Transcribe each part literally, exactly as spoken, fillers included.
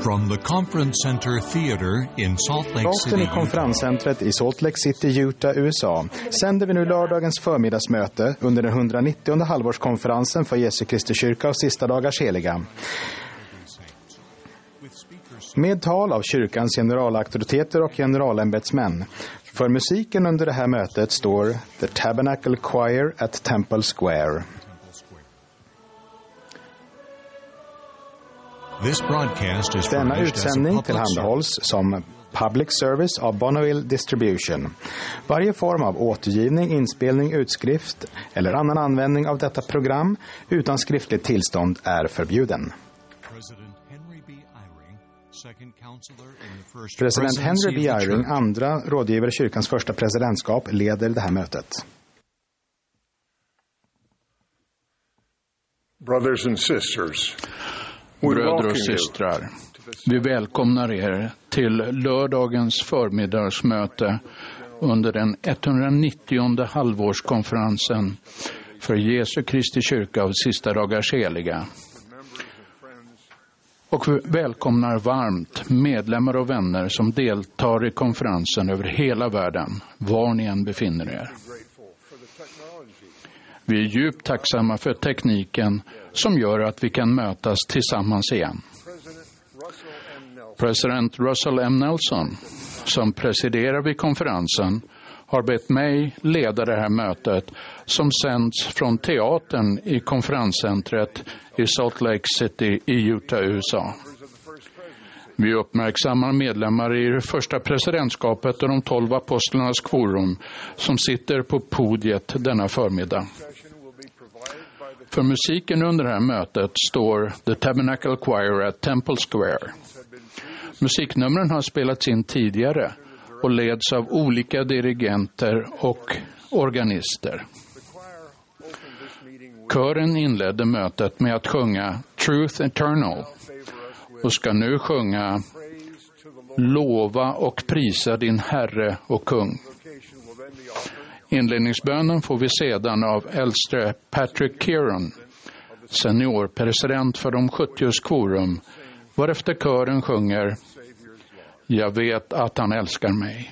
From the Conference Center Theater in Salt Lake City, Rakt in i konferenscentret i Salt Lake City, Utah, U S A sänder vi nu lördagens förmiddagsmöte under den etthundranittionde halvårskonferensen för Jesu Kristi kyrka och sista dagars heliga. Med tal av kyrkans generalauktoriteter och generalämbetsmän. För musiken under det här mötet står The Tabernacle Choir at Temple Square. Denna utsändning tillhandahålls som public service av Bonneville Distribution. Varje form av återgivning, inspelning, utskrift eller annan användning av detta program utan skriftligt tillstånd är förbjuden. President Henry B. Eyring, andra rådgivare i kyrkans första presidentskap, leder det här mötet. Brothers and sisters, Bröder och systrar, vi välkomnar er till lördagens förmiddagsmöte under den etthundranittionde halvårskonferensen för Jesu Kristi kyrka av sista dagars heliga. Och vi välkomnar varmt medlemmar och vänner som deltar i konferensen över hela världen, var ni än befinner er. Vi är djupt tacksamma för tekniken som gör att vi kan mötas tillsammans igen. President Russell M. Nelson, som presiderar vid konferensen, har bett mig leda det här mötet som sänds från teatern i konferenscentret i Salt Lake City i Utah, U S A. Vi uppmärksammar medlemmar i det första presidentskapet och de tolv apostlarnas kvorum som sitter på podiet denna förmiddag. För musiken under det här mötet står The Tabernacle Choir at Temple Square. Musiknumren har spelats in tidigare och leds av olika dirigenter och organister. Kören inledde mötet med att sjunga Truth Eternal och ska nu sjunga Lova och prisa din Herre och Kung. Inledningsbönen får vi sedan av äldste Patrick Kieran, seniorpresident för de sjuttio kvorum, varefter kören sjunger Jag vet att han älskar mig.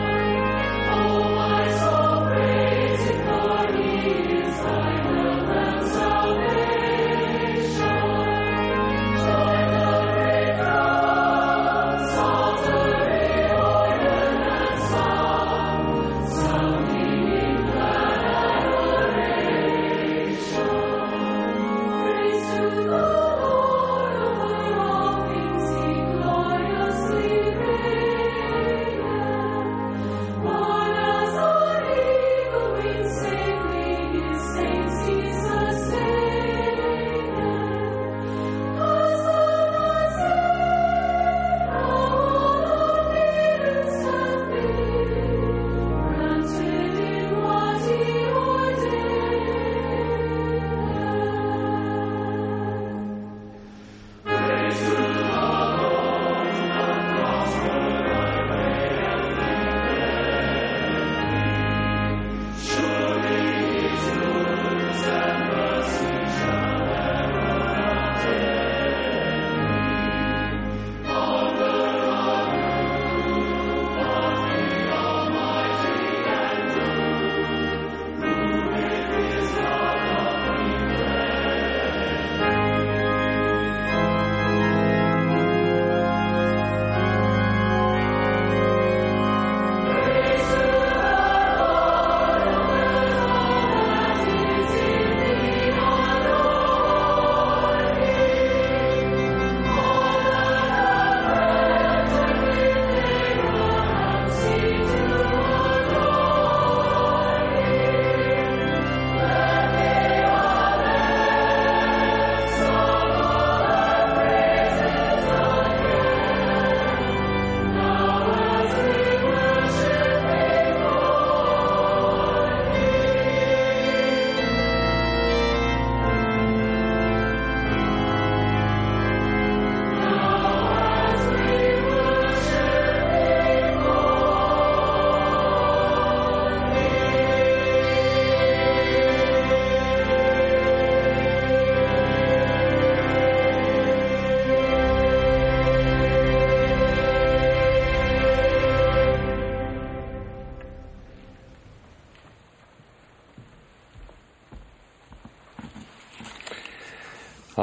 Oh, my soul, praise Him, for He is thy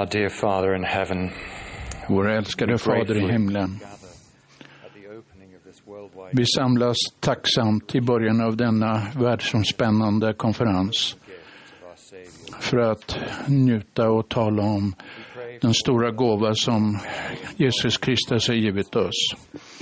Our dear Father in heaven, vår älskade Fader i himlen. Vi samlas tacksamt i början av denna världsomspännande konferens för att njuta och tala om den stora gåva som Jesus Kristus har givit oss.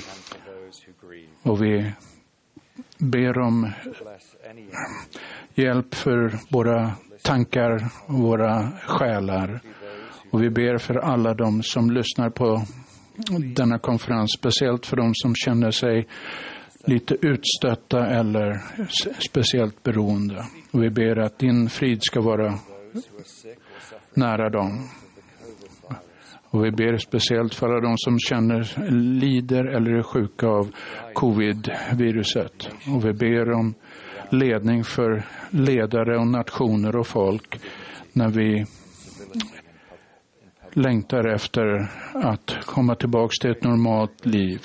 Och vi ber om hjälp för våra tankar och våra själar. Och vi ber för alla de som lyssnar på denna konferens, speciellt för de som känner sig lite utstötta eller speciellt beroende. Och vi ber att din frid ska vara nära dem. Och vi ber speciellt för alla de som känner, lider eller är sjuka av covid-viruset. Och vi ber om ledning för ledare och nationer och folk när vi längtar efter att komma tillbaka till ett normalt liv.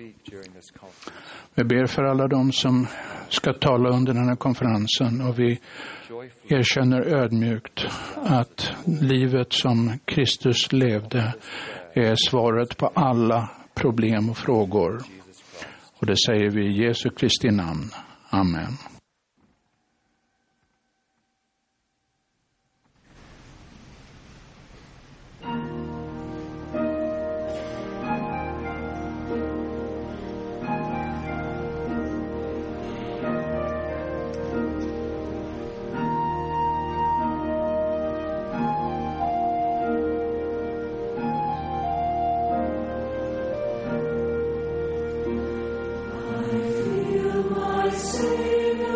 Vi ber för alla de som ska tala under den här konferensen, och vi erkänner ödmjukt att livet som Kristus levde är svaret på alla problem och frågor. Och det säger vi i Jesu Kristi namn. Amen. Savior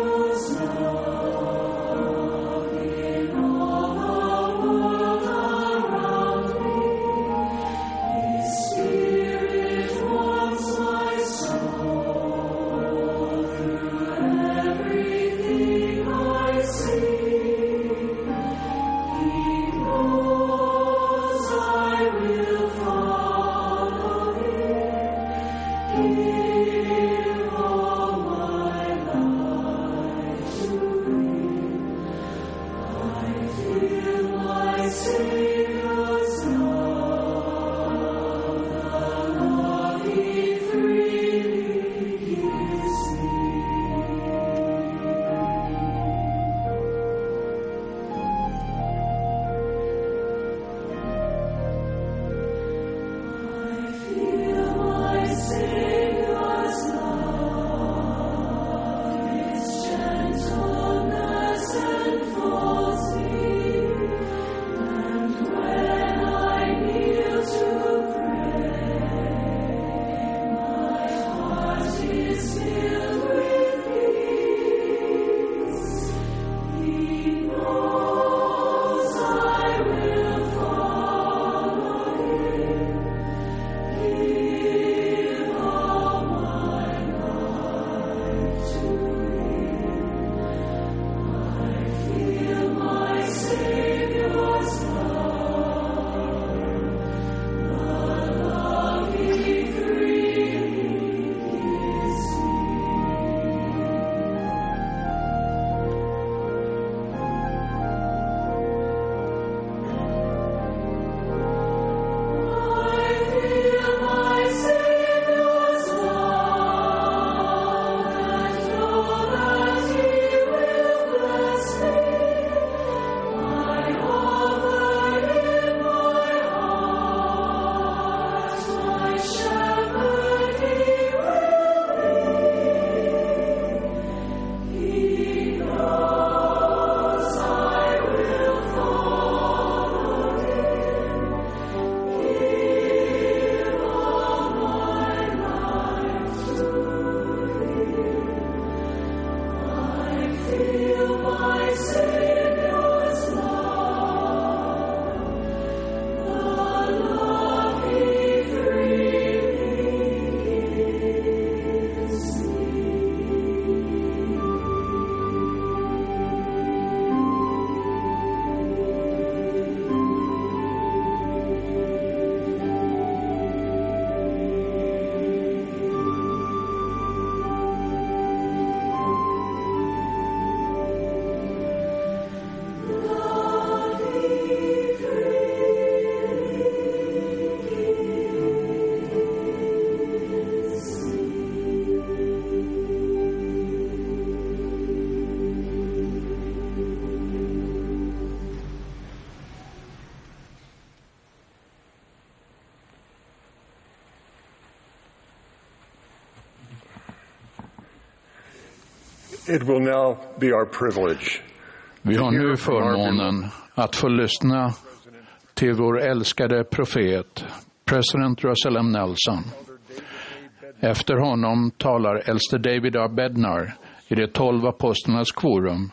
It will now be our privilege. Vi har nu förmånen att få lyssna till vår älskade profet, president Russell M. Nelson. Efter honom talar äldste David A. Bednar i de tolv apostlarnas quorum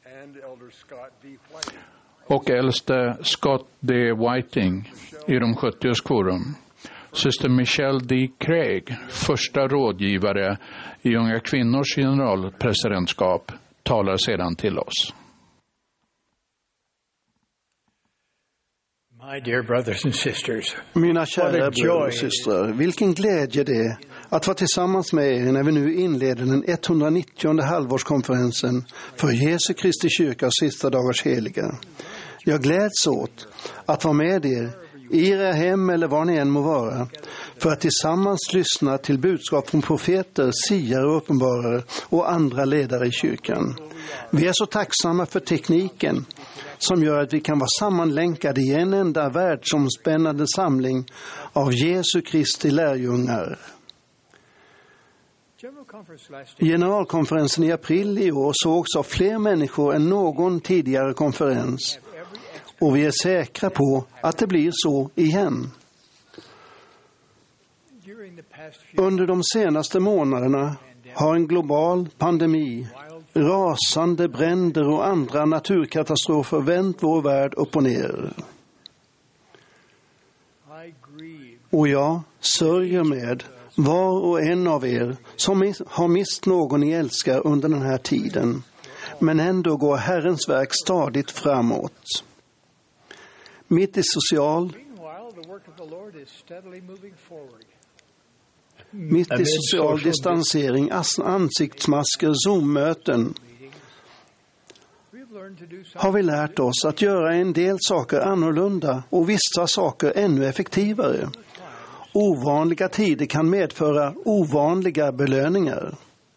och äldste Scott D. Whiting i de sjuttios quorum. Syster Michelle D. Craig, första rådgivare i Unga kvinnors generalpresidentskap, talar sedan till oss. My dear brothers and sisters, mina kära bröder och systrar, vilken glädje det är att vara tillsammans med er när vi nu inleder den etthundranittionde halvårskonferensen för Jesu Kristi kyrkas sista dagars heliga. Jag gläds åt att vara med er i era hem eller var ni än må vara, för att tillsammans lyssna till budskap från profeter, siare och uppenbarare och andra ledare i kyrkan. Vi är så tacksamma för tekniken som gör att vi kan vara sammanlänkade i en enda världsomspännande samling av Jesu Kristi lärjungar. Generalkonferensen i april i år sågs av fler människor än någon tidigare konferens. Och vi är säkra på att det blir så igen. Under de senaste månaderna har en global pandemi, rasande bränder och andra naturkatastrofer vänt vår värld upp och ner. Och jag sörjer med var och en av er som har mist någon ni älskar under den här tiden. Men ändå går Herrens verk stadigt framåt. Mitt i social Mitt i social distansering, ansiktsmasker, Zoom-möten har vi lärt oss att göra en del saker annorlunda och vissa saker ännu effektivare. Ovanliga tider kan medföra ovanliga belöningar.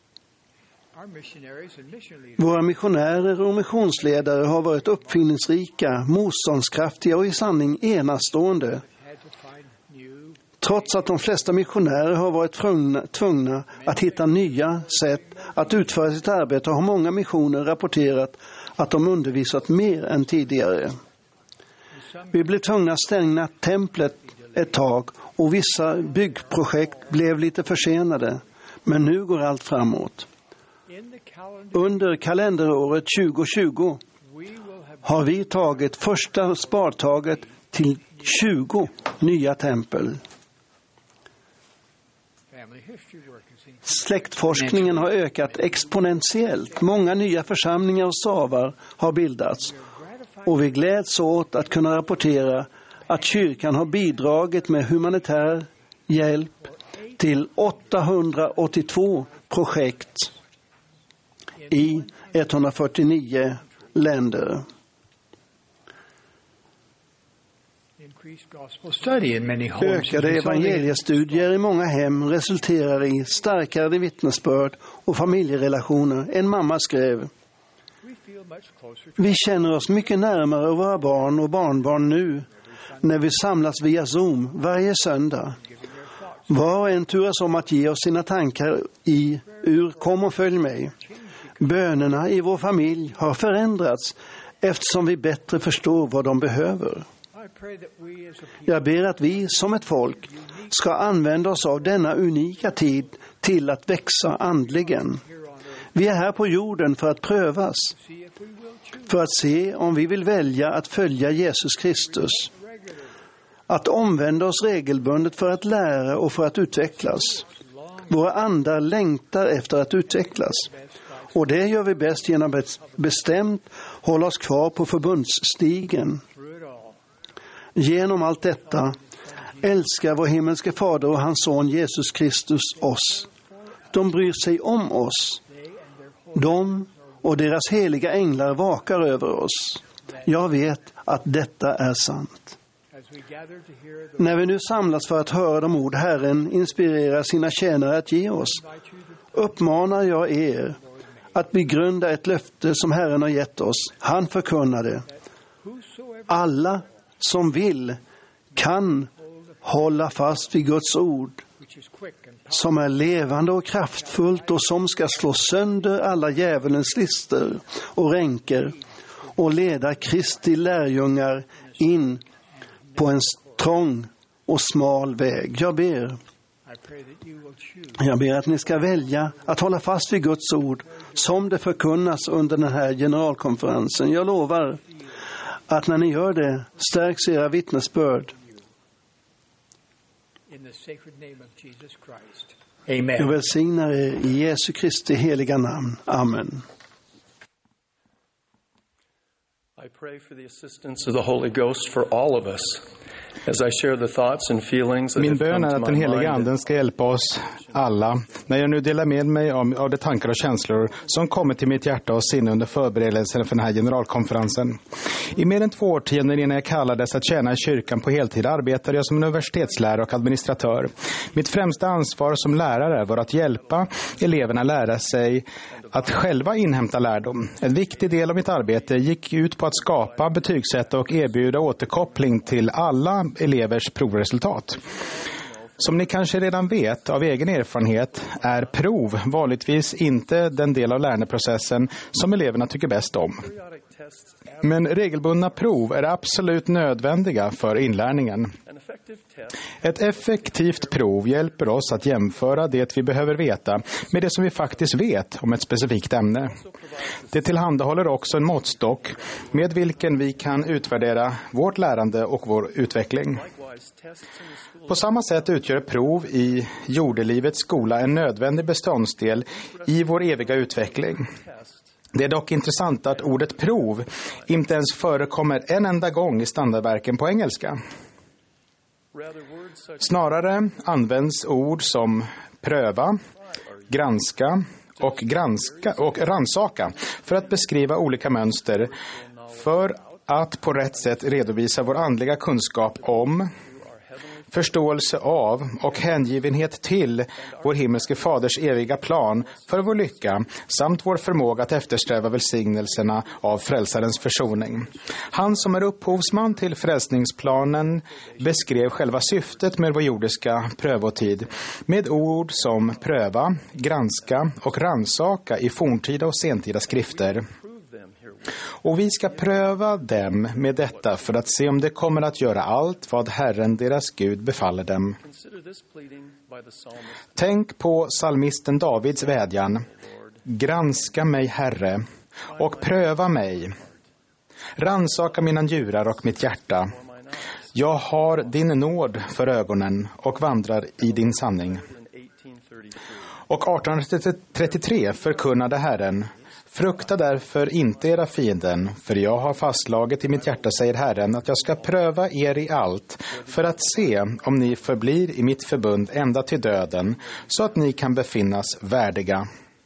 Våra missionärer och missionsledare har varit uppfinningsrika, motståndskraftiga och i sanning enastående. Trots att de flesta missionärer har varit tvungna, tvungna att hitta nya sätt att utföra sitt arbete har många missioner rapporterat att de undervisat mer än tidigare. Vi blev tvungna att stänga templet ett tag och vissa byggprojekt blev lite försenade, men nu går allt framåt. Under kalenderåret tjugo tjugo har vi tagit första spadtaget till tjugo nya tempel. Släktforskningen har ökat exponentiellt. Många nya församlingar och stavar har bildats. Och vi gläds åt att kunna rapportera att kyrkan har bidragit med humanitär hjälp till åttahundraåttiotvå projekt i etthundrafyrtionio länder. Ökade evangeliestudier i många hem resulterar i starkare vittnesbörd och familjerelationer. En mamma skrev: vi känner oss mycket närmare våra barn och barnbarn nu när vi samlas via Zoom varje söndag. Var och en turas om att ge oss sina tankar i ur Kom och följ mig. Bönerna i vår familj har förändrats eftersom vi bättre förstår vad de behöver. Jag ber att vi som ett folk ska använda oss av denna unika tid till att växa andligen. Vi är här på jorden för att prövas, för att se om vi vill välja att följa Jesus Kristus. Att omvända oss regelbundet för att lära och för att utvecklas. Våra andar längtar efter att utvecklas. Och det gör vi bäst genom att bestämt hålla oss kvar på förbundsstigen. Genom allt detta älskar vår himmelske fader och hans son Jesus Kristus oss. De bryr sig om oss. De och deras heliga änglar vakar över oss. Jag vet att detta är sant. När vi nu samlas för att höra de ord Herren inspirerar sina tjänare att ge oss, uppmanar jag er att begrunda ett löfte som Herren har gett oss. Han förkunnade: alla som vill kan hålla fast vid Guds ord som är levande och kraftfullt och som ska slå sönder alla djävulens lister och ränker och leda Kristi lärjungar in på en trång och smal väg. Jag ber, jag ber att ni ska välja att hålla fast vid Guds ord som det förkunnas under den här generalkonferensen. Jag lovar att när ni gör det stärks era vittnesbörd. Amen. Jag välsignar er i Jesu Kristi heliga namn. Amen. I pray for the assistance of the Holy Ghost for all of us as I share the thoughts and feelings that Min have bön come är to att den my heliga mind. anden ska hjälpa oss alla när jag nu delar med mig av, av de tankar och känslor som kommer till mitt hjärta och sinne under förberedelsen för den här generalkonferensen. I mer än två årtionden innan jag kallades att tjäna i kyrkan på heltid arbetade jag som universitetslärare och administratör. Mitt främsta ansvar som lärare var att hjälpa eleverna lära sig att själva inhämta lärdom. En viktig del av mitt arbete gick ut på att skapa, betygsätta och erbjuda återkoppling till alla elevers provresultat. Som ni kanske redan vet av egen erfarenhet är prov vanligtvis inte den del av lärandeprocessen som eleverna tycker bäst om. Men regelbundna prov är absolut nödvändiga för inlärningen. Ett effektivt prov hjälper oss att jämföra det vi behöver veta med det som vi faktiskt vet om ett specifikt ämne. Det tillhandahåller också en måttstock med vilken vi kan utvärdera vårt lärande och vår utveckling. På samma sätt utgör prov i jordelivets skola en nödvändig beståndsdel i vår eviga utveckling. Det är dock intressant att ordet prov inte ens förekommer en enda gång i standardverken på engelska. Snarare används ord som pröva, granska och, granska och ransaka för att beskriva olika mönster för att på rätt sätt redovisa vår andliga kunskap om, förståelse av och hängivenhet till vår himmelske faders eviga plan för vår lycka samt vår förmåga att eftersträva välsignelserna av frälsarens försoning. Han som är upphovsman till frälsningsplanen beskrev själva syftet med vår jordiska prövotid med ord som pröva, granska och ransaka i forntida och sentida skrifter. Och vi ska pröva dem med detta för att se om det kommer att göra allt vad Herren deras Gud befaller dem. Tänk på psalmisten Davids vädjan. Granska mig, Herre, och pröva mig. Ransaka mina njurar och mitt hjärta. Jag har din nåd för ögonen och vandrar i din sanning. Och arton trettiotre förkunnade Herren. Frukta därför inte era fienden, för jag har fastslaget i mitt hjärta, säger Herren, att jag ska pröva er i allt för att se om ni förblir i mitt förbund ända till döden, så att ni kan befinnas värdiga.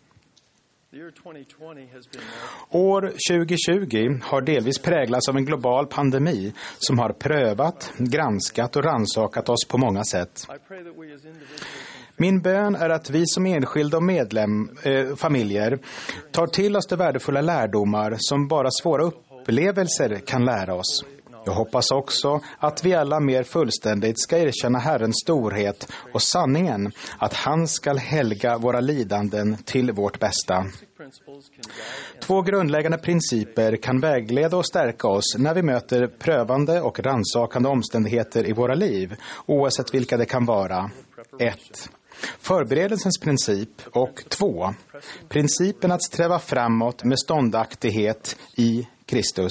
År tjugo tjugo har delvis präglats av en global pandemi som har prövat, granskat och rannsakat oss på många sätt. Min bön är att vi som enskilda och medlem, eh, familjer tar till oss de värdefulla lärdomar som bara svåra upplevelser kan lära oss. Jag hoppas också att vi alla mer fullständigt ska erkänna Herrens storhet och sanningen att han ska helga våra lidanden till vårt bästa. Två grundläggande principer kan vägleda och stärka oss när vi möter prövande och rannsakande omständigheter i våra liv, oavsett vilka det kan vara. ett. Förberedelsens princip och två. Principen att sträva framåt med ståndaktighet i Kristus.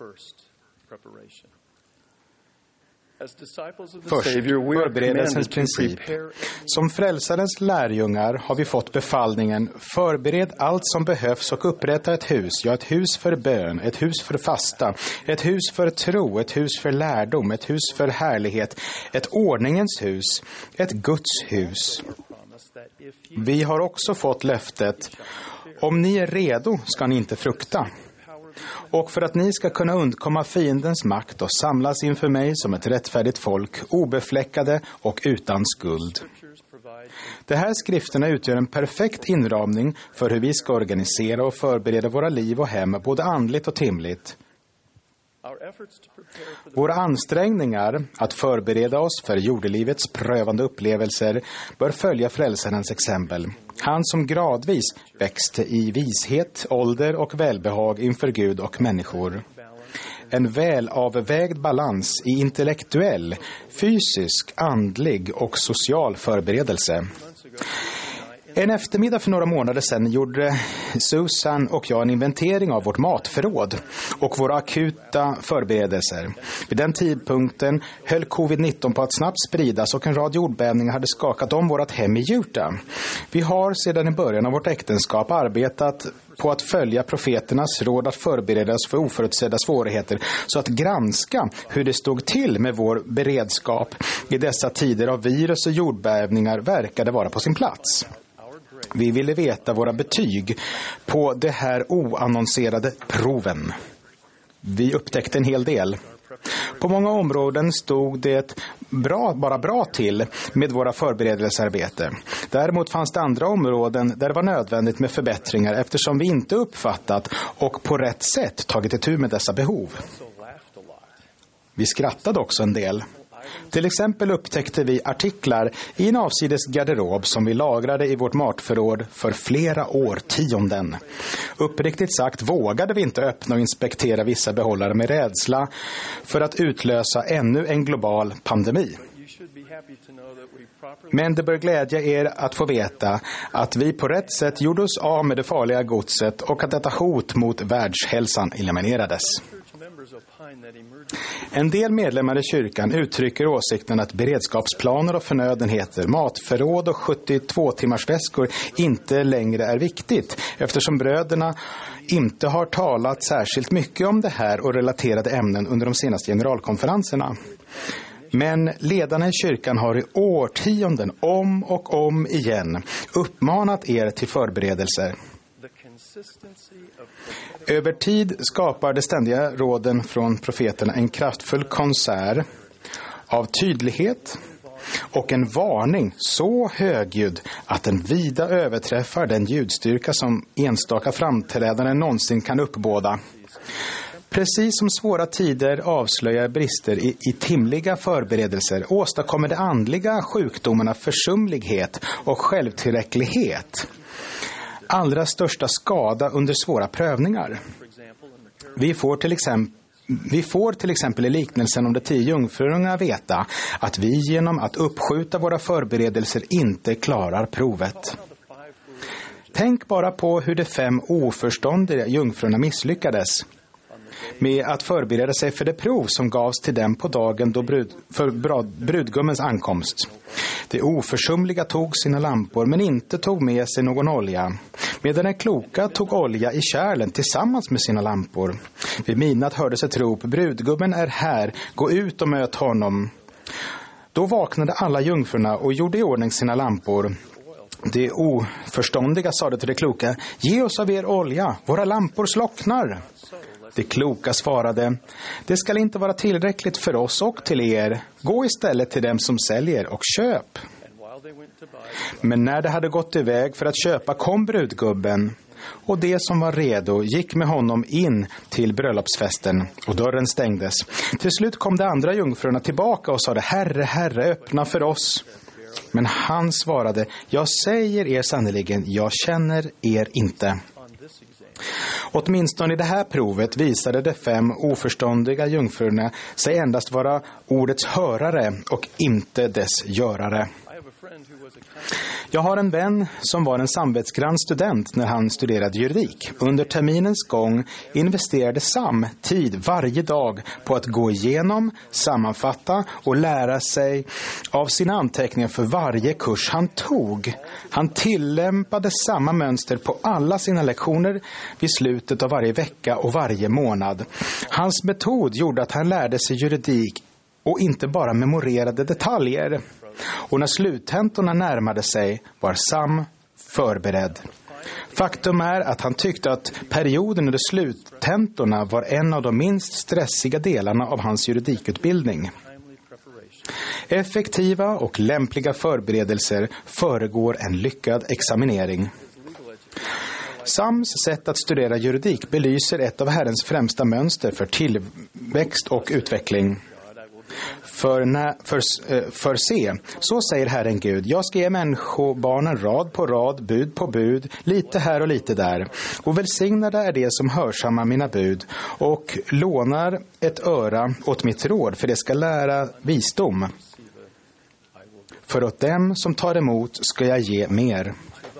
Först, förberedelsens princip. Som frälsarens lärjungar har vi fått befallningen: förbered allt som behövs och upprätta ett hus. Ja, ett hus för bön, ett hus för fasta, ett hus för tro, ett hus för lärdom, ett hus för härlighet, ett ordningens hus, ett Guds hus. Vi har också fått löftet: om ni är redo ska ni inte frukta. Och för att ni ska kunna undkomma fiendens makt och samlas inför mig som ett rättfärdigt folk, obefläckade och utan skuld. De här skrifterna utgör en perfekt inramning för hur vi ska organisera och förbereda våra liv och hem, både andligt och timligt. Våra ansträngningar att förbereda oss för jordelivets prövande upplevelser bör följa frälsarens exempel. Han som gradvis växte i vishet, ålder och välbehag inför Gud och människor. En välavvägd balans i intellektuell, fysisk, andlig och social förberedelse. En eftermiddag för några månader sedan gjorde Susan och jag en inventering av vårt matförråd och våra akuta förberedelser. Vid den tidpunkten höll covid nitton på att snabbt spridas och en rad jordbävningar hade skakat om vårt hem i Utah. Vi har sedan i början av vårt äktenskap arbetat på att följa profeternas råd att förbereda oss för oförutsedda svårigheter, så att granska hur det stod till med vår beredskap i dessa tider av virus och jordbävningar verkade vara på sin plats. Vi ville veta våra betyg på det här oannonserade proven. Vi upptäckte en hel del. På många områden stod det bra, bara bra till med våra förberedelsearbete. Däremot fanns det andra områden där det var nödvändigt med förbättringar eftersom vi inte uppfattat och på rätt sätt tagit itu med dessa behov. Vi skrattade också en del. Till exempel upptäckte vi artiklar i en avsides garderob som vi lagrade i vårt matförråd för flera årtionden. Uppriktigt sagt vågade vi inte öppna och inspektera vissa behållare med rädsla för att utlösa ännu en global pandemi. Men det bör glädja er att få veta att vi på rätt sätt gjorde oss av med det farliga godset och att detta hot mot världshälsan eliminerades. En del medlemmar i kyrkan uttrycker åsikten att beredskapsplaner och förnödenheter, matförråd och sjuttiotvå timmars väskor inte längre är viktigt eftersom bröderna inte har talat särskilt mycket om det här och relaterade ämnen under de senaste generalkonferenserna. Men ledarna i kyrkan har i årtionden om och om igen uppmanat er till förberedelser. Över tid skapar de ständiga råden från profeterna en kraftfull konsert av tydlighet och en varning så högljudd att den vida överträffar den ljudstyrka som enstaka framträdanden någonsin kan uppbåda. Precis som svåra tider avslöjar brister i, i timliga förberedelser åstadkommer de andliga sjukdomarna försumlighet och självtillräcklighet allra största skada under svåra prövningar. Vi får till exempel Vi får till exempel i liknelsen om de tio jungfrurna veta att vi genom att uppskjuta våra förberedelser inte klarar provet. Tänk bara på hur de fem oförståndiga jungfrurna misslyckades med att förbereda sig för det prov som gavs till dem på dagen då brud, för brudgummens ankomst. De oförsumliga tog sina lampor men inte tog med sig någon olja, medan den kloka tog olja i kärlen tillsammans med sina lampor. Vid midnatt hördes ett rop: brudgummen är här, gå ut och möt honom. Då vaknade alla jungfrurna och gjorde i ordning sina lampor. De oförståndiga sade till de kloka: ge oss av er olja, våra lampor slocknar. De kloka svarade: det ska inte vara tillräckligt för oss och till er. Gå istället till dem som säljer och köp. Men när de hade gått iväg för att köpa kom brudgubben, och det som var redo gick med honom in till bröllopsfesten, och dörren stängdes. Till slut kom de andra jungfrurna tillbaka och sade: Herre, Herre, öppna för oss. Men han svarade: jag säger er sannoliken, jag känner er inte. Åtminstone i det här provet visade de fem oförståndiga jungfrurna sig endast vara ordets hörare och inte dess görare. Jag har en vän som var en samvetsgrann student när han studerade juridik. Under terminens gång investerade Sam tid varje dag på att gå igenom, sammanfatta och lära sig av sina anteckningar för varje kurs han tog. Han tillämpade samma mönster på alla sina lektioner vid slutet av varje vecka och varje månad. Hans metod gjorde att han lärde sig juridik och inte bara memorerade detaljer. Och när sluttentorna närmade sig var Sam förberedd. Faktum är att han tyckte att perioden under sluttentorna var en av de minst stressiga delarna av hans juridikutbildning. Effektiva och lämpliga förberedelser föregår en lyckad examinering. Sams sätt att studera juridik belyser ett av Herrens främsta mönster för tillväxt och utveckling. För, när, för, för se, så säger Herren Gud, jag ska ge människobarnen rad på rad, bud på bud, lite här och lite där. Och välsignade är det som hörsammar mina bud och lånar ett öra åt mitt råd, för det ska lära visdom. För åt dem som tar emot ska jag ge mer.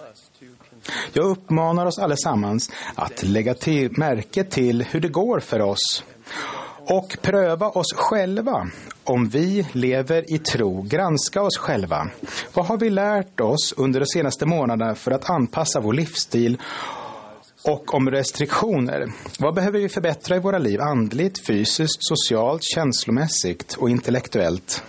Jag uppmanar oss allesammans att lägga till, märke till hur det går för oss och pröva oss själva om vi lever i tro. Granska oss själva. Vad har vi lärt oss under de senaste månaderna för att anpassa vår livsstil och om restriktioner? Vad behöver vi förbättra i våra liv andligt, fysiskt, socialt, känslomässigt och intellektuellt?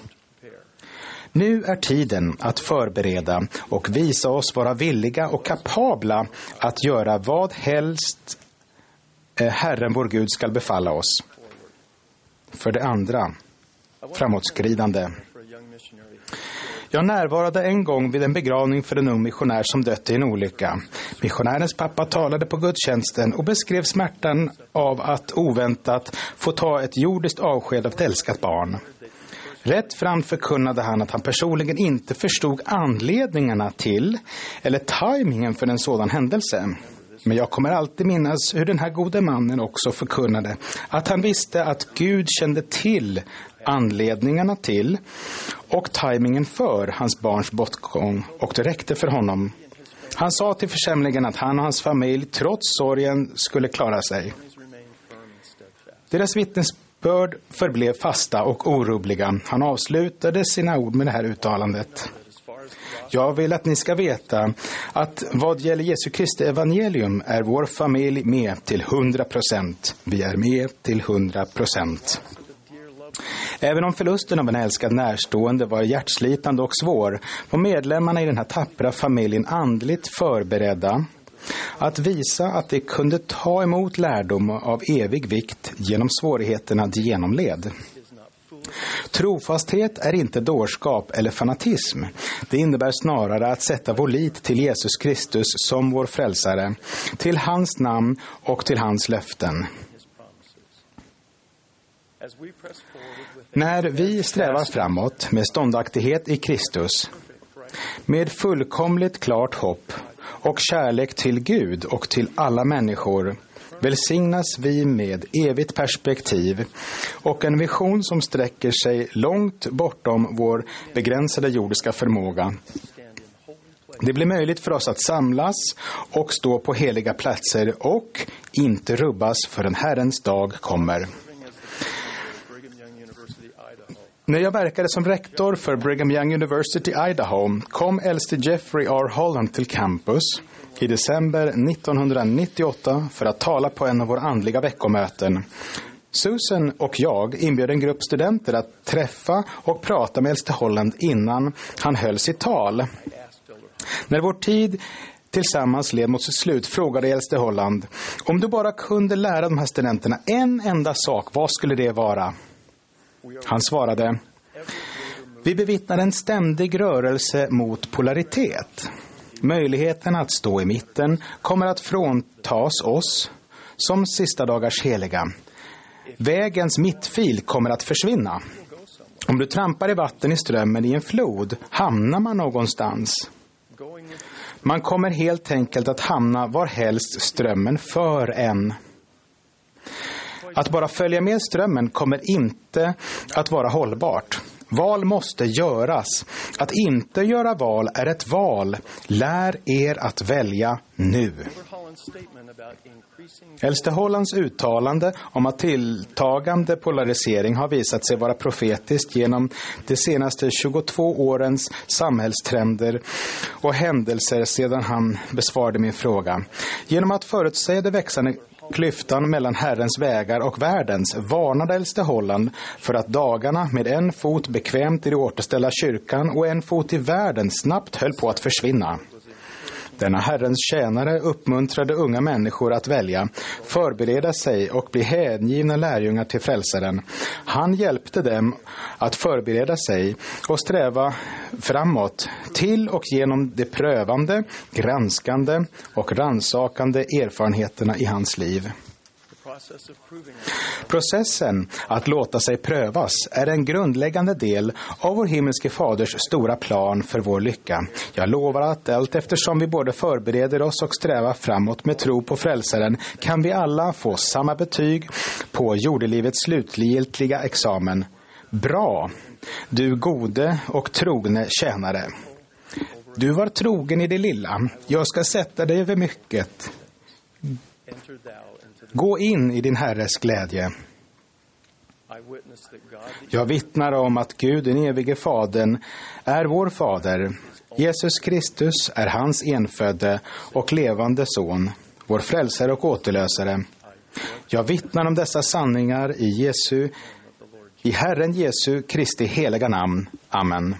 Nu är tiden att förbereda och visa oss vara villiga och kapabla att göra vad helst Herren vår Gud skall befalla oss. För det andra, framåtskridande. Jag närvarade en gång vid en begravning för en ung missionär som dött i en olycka. Missionärens pappa talade på gudstjänsten och beskrev smärtan av att oväntat få ta ett jordiskt avsked av ett älskat barn. Rätt fram förkunnade han att han personligen inte förstod anledningarna till eller tajmingen för en sådan händelse. Men jag kommer alltid minnas hur den här gode mannen också förkunnade att han visste att Gud kände till anledningarna till och tajmingen för hans barns bortgång, och det räckte för honom. Han sa till församlingen att han och hans familj trots sorgen skulle klara sig. Deras vittnesbörd förblev fasta och orubbliga. Han avslutade sina ord med det här uttalandet. Jag vill att ni ska veta att vad gäller Jesu Kristi evangelium är vår familj med till hundra procent. Vi är med till hundra procent. Även om förlusten av en älskad närstående var hjärtslitande och svår, var medlemmarna i den här tappra familjen andligt förberedda att visa att de kunde ta emot lärdom av evig vikt genom svårigheterna de genomled. Trofasthet är inte dårskap eller fanatism. Det innebär snarare att sätta vår lit till Jesus Kristus som vår frälsare, till hans namn och till hans löften. När vi strävar framåt med ståndaktighet i Kristus, med fullkomligt klart hopp och kärlek till Gud och till alla människor, välsignas vi med evigt perspektiv och en vision som sträcker sig långt bortom vår begränsade jordiska förmåga. Det blir möjligt för oss att samlas och stå på heliga platser och inte rubbas förrän Herrens dag kommer. När jag verkade som rektor för Brigham Young University Idaho kom äldste Jeffrey R. Holland till campus i december nittonhundranittioåtta för att tala på en av våra andliga veckomöten. Susan och jag inbjöd en grupp studenter att träffa och prata med äldste Holland innan han höll sitt tal. När vår tid tillsammans led mot sitt slut frågade äldste Holland: om du bara kunde lära de här studenterna en enda sak, vad skulle det vara? Han svarade: vi bevittnar en ständig rörelse mot polaritet. Möjligheten att stå i mitten kommer att fråntas oss som sista dagars heliga. Vägens mittfil kommer att försvinna. Om du trampar i vatten i strömmen i en flod hamnar man någonstans. Man kommer helt enkelt att hamna var helst strömmen för en. Att bara följa med strömmen kommer inte att vara hållbart. Val måste göras. Att inte göra val är ett val. Lär er att välja nu. Äldste Hollands uttalande om att tilltagande polarisering har visat sig vara profetiskt genom de senaste tjugotvå årens samhällstrender och händelser sedan han besvarade min fråga. Genom att förutsäga det växande klyftan mellan Herrens vägar och världens varnade äldste Holland för att dagarna med en fot bekvämt i det återställda kyrkan och en fot i världen snabbt höll på att försvinna. Denna Herrens tjänare uppmuntrade unga människor att välja, förbereda sig och bli hängivna lärjungar till frälsaren. Han hjälpte dem att förbereda sig och sträva framåt till och genom de prövande, granskande och rannsakande erfarenheterna i hans liv. Processen att låta sig prövas är en grundläggande del av vår himmelske faders stora plan för vår lycka. Jag lovar att allt eftersom vi både förbereder oss och strävar framåt med tro på frälsaren kan vi alla få samma betyg på jordelivets slutgiltiga examen. Bra, du gode och trogne tjänare. Du var trogen i det lilla. Jag ska sätta dig över mycket. Gå in i din Herres glädje. Jag vittnar om att Gud, den evige Fadern, är vår fader. Jesus Kristus är hans enfödde och levande son, vår frälsare och återlösare. Jag vittnar om dessa sanningar i Jesu, i Herren Jesu Kristi heliga namn. Amen.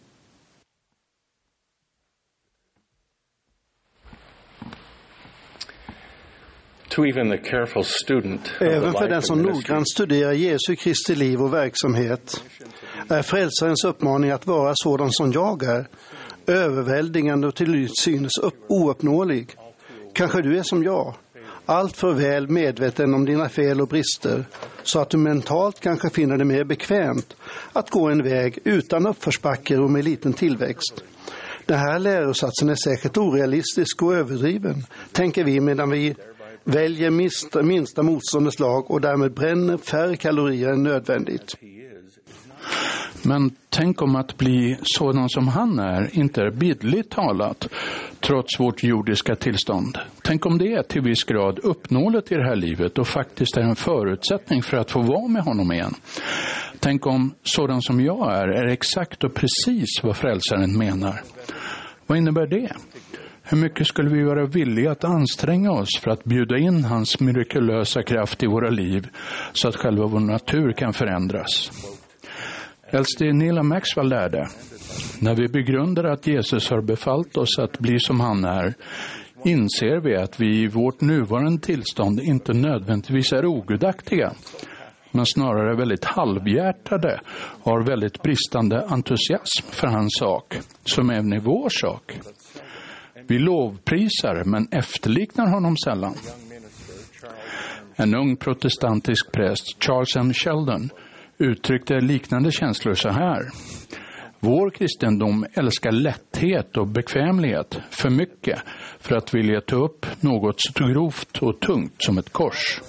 Även för den som noggrant studerar Jesu Kristi liv och verksamhet är frälsarens uppmaning att vara sådan som jag är, överväldigande och till synes ouppnåelig. Kanske du är som jag, allt för väl medveten om dina fel och brister, så att du mentalt kanske finner det mer bekvämt att gå en väg utan uppförsbackar och med liten tillväxt. Den här lärosatsen är säkert orealistisk och överdriven, tänker vi medan vi väljer minsta, minsta motståndets lag och därmed bränner färre kalorier än nödvändigt. Men tänk om att bli sådan som han är inte är bildligt talat, trots vårt jordiska tillstånd. Tänk om det är till viss grad uppnåeligt i det här livet och faktiskt är en förutsättning för att få vara med honom igen. Tänk om sådan som jag är är exakt och precis vad frälsaren menar. Vad innebär det? Hur mycket skulle vi vara villiga att anstränga oss för att bjuda in hans mirakulösa kraft i våra liv så att själva vår natur kan förändras? Äldste Neil Maxwell lärde, när vi begrundar att Jesus har befallt oss att bli som han är, inser vi att vi i vårt nuvarande tillstånd inte nödvändigtvis är ogudaktiga, men snarare väldigt halvhjärtade och har väldigt bristande entusiasm för hans sak, som även är vår sak. Vi lovprisar men efterliknar honom sällan. En ung protestantisk präst, Charles M. Sheldon, uttryckte liknande känslor så här. Vår kristendom älskar lätthet och bekvämlighet för mycket för att vilja ta upp något så grovt och tungt som ett kors.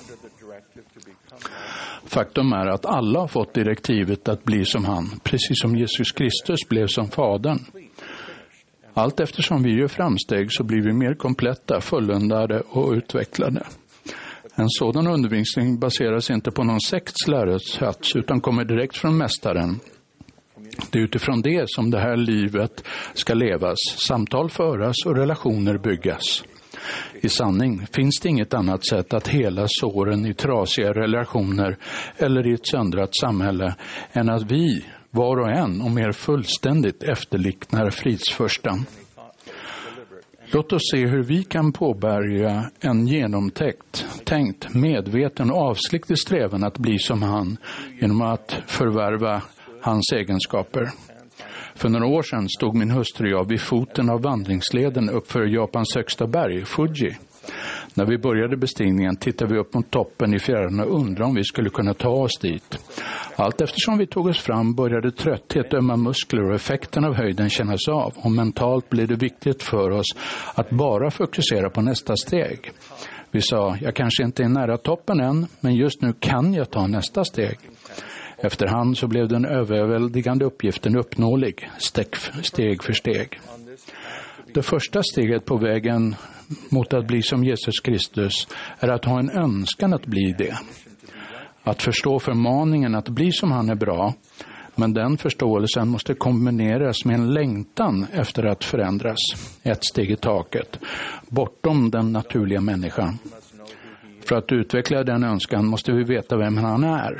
Faktum är att alla har fått direktivet att bli som han, precis som Jesus Kristus blev som Fadern. Allt eftersom vi gör framsteg så blir vi mer kompletta, fulländade och utvecklade. En sådan undervisning baseras inte på någon sekts lärosats utan kommer direkt från mästaren. Det är utifrån det som det här livet ska levas, samtal föras och relationer byggas. I sanning finns det inget annat sätt att hela såren i trasiga relationer eller i ett söndrat samhälle än att vi, var och en och mer fullständigt efterliknar fridsförstan. Låt oss se hur vi kan påbörja en genomtänkt, tänkt, medveten och avsiktlig strävan att bli som han genom att förvärva hans egenskaper. För några år sedan stod min hustru och jag vid foten av vandringsleden uppför Japans högsta berg, Fuji. När vi började bestigningen tittade vi upp mot toppen i fjärran och undrade om vi skulle kunna ta oss dit. Allt eftersom vi tog oss fram började trötthet, ömma muskler och effekten av höjden kännas av. Och mentalt blev det viktigt för oss att bara fokusera på nästa steg. Vi sa, jag kanske inte är nära toppen än, men just nu kan jag ta nästa steg. Efterhand så blev den överväldigande uppgiften uppnåelig, steg för steg. Det första steget på vägen mot att bli som Jesus Kristus är att ha en önskan att bli det. Att förstå förmaningen att bli som han är bra, men den förståelsen måste kombineras med en längtan efter att förändras, ett steg i taket, bortom den naturliga människan. För att utveckla den önskan måste vi veta vem han är.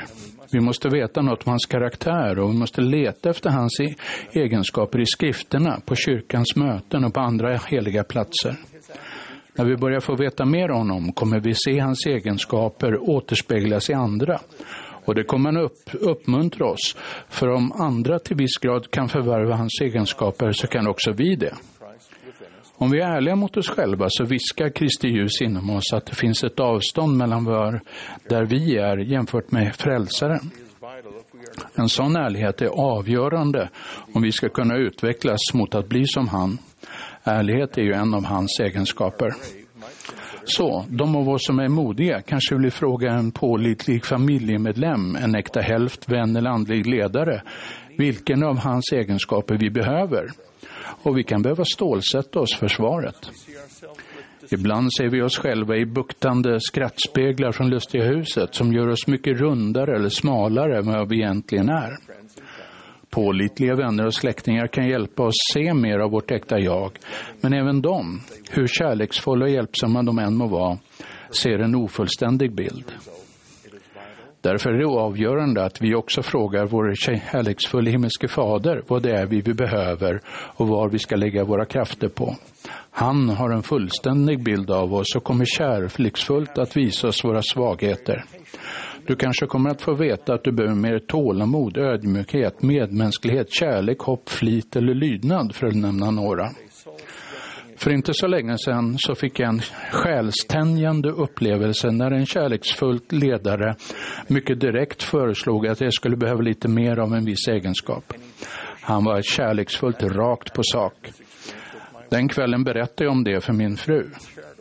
Vi måste veta något om hans karaktär och vi måste leta efter hans egenskaper i skrifterna, på kyrkans möten och på andra heliga platser. När vi börjar få veta mer om honom kommer vi se hans egenskaper återspeglas i andra. Och det kommer att upp, uppmuntra oss, för om andra till viss grad kan förvärva hans egenskaper så kan också vi det. Om vi är ärliga mot oss själva så viskar Kristi ljus inom oss att det finns ett avstånd mellan var där vi är jämfört med frälsaren. En sån ärlighet är avgörande om vi ska kunna utvecklas mot att bli som han. Ärlighet är ju en av hans egenskaper. Så, de av oss som är modiga kanske vill fråga en pålitlig familjemedlem, en äkta hälft, vän eller andlig ledare, vilken av hans egenskaper vi behöver. Och vi kan behöva stålsätta oss för svaret. Ibland ser vi oss själva i buktande skrattspeglar från lustiga huset som gör oss mycket rundare eller smalare än vad vi egentligen är. Pålitliga vänner och släktingar kan hjälpa oss se mer av vårt äkta jag, men även de, hur kärleksfulla och hjälpsamma de än må vara, ser en ofullständig bild. Därför är det avgörande att vi också frågar vår kärleksfulla himmelske fader vad det är vi behöver och var vi ska lägga våra krafter på. Han har en fullständig bild av oss och kommer kärleksfullt att visa oss våra svagheter. Du kanske kommer att få veta att du behöver mer tålamod, ödmjukhet, medmänsklighet, kärlek, hopp, flit eller lydnad, för att nämna några. För inte så länge sedan så fick jag en själstänjande upplevelse när en kärleksfullt ledare mycket direkt föreslog att jag skulle behöva lite mer av en viss egenskap. Han var kärleksfullt rakt på sak. Den kvällen berättade jag om det för min fru.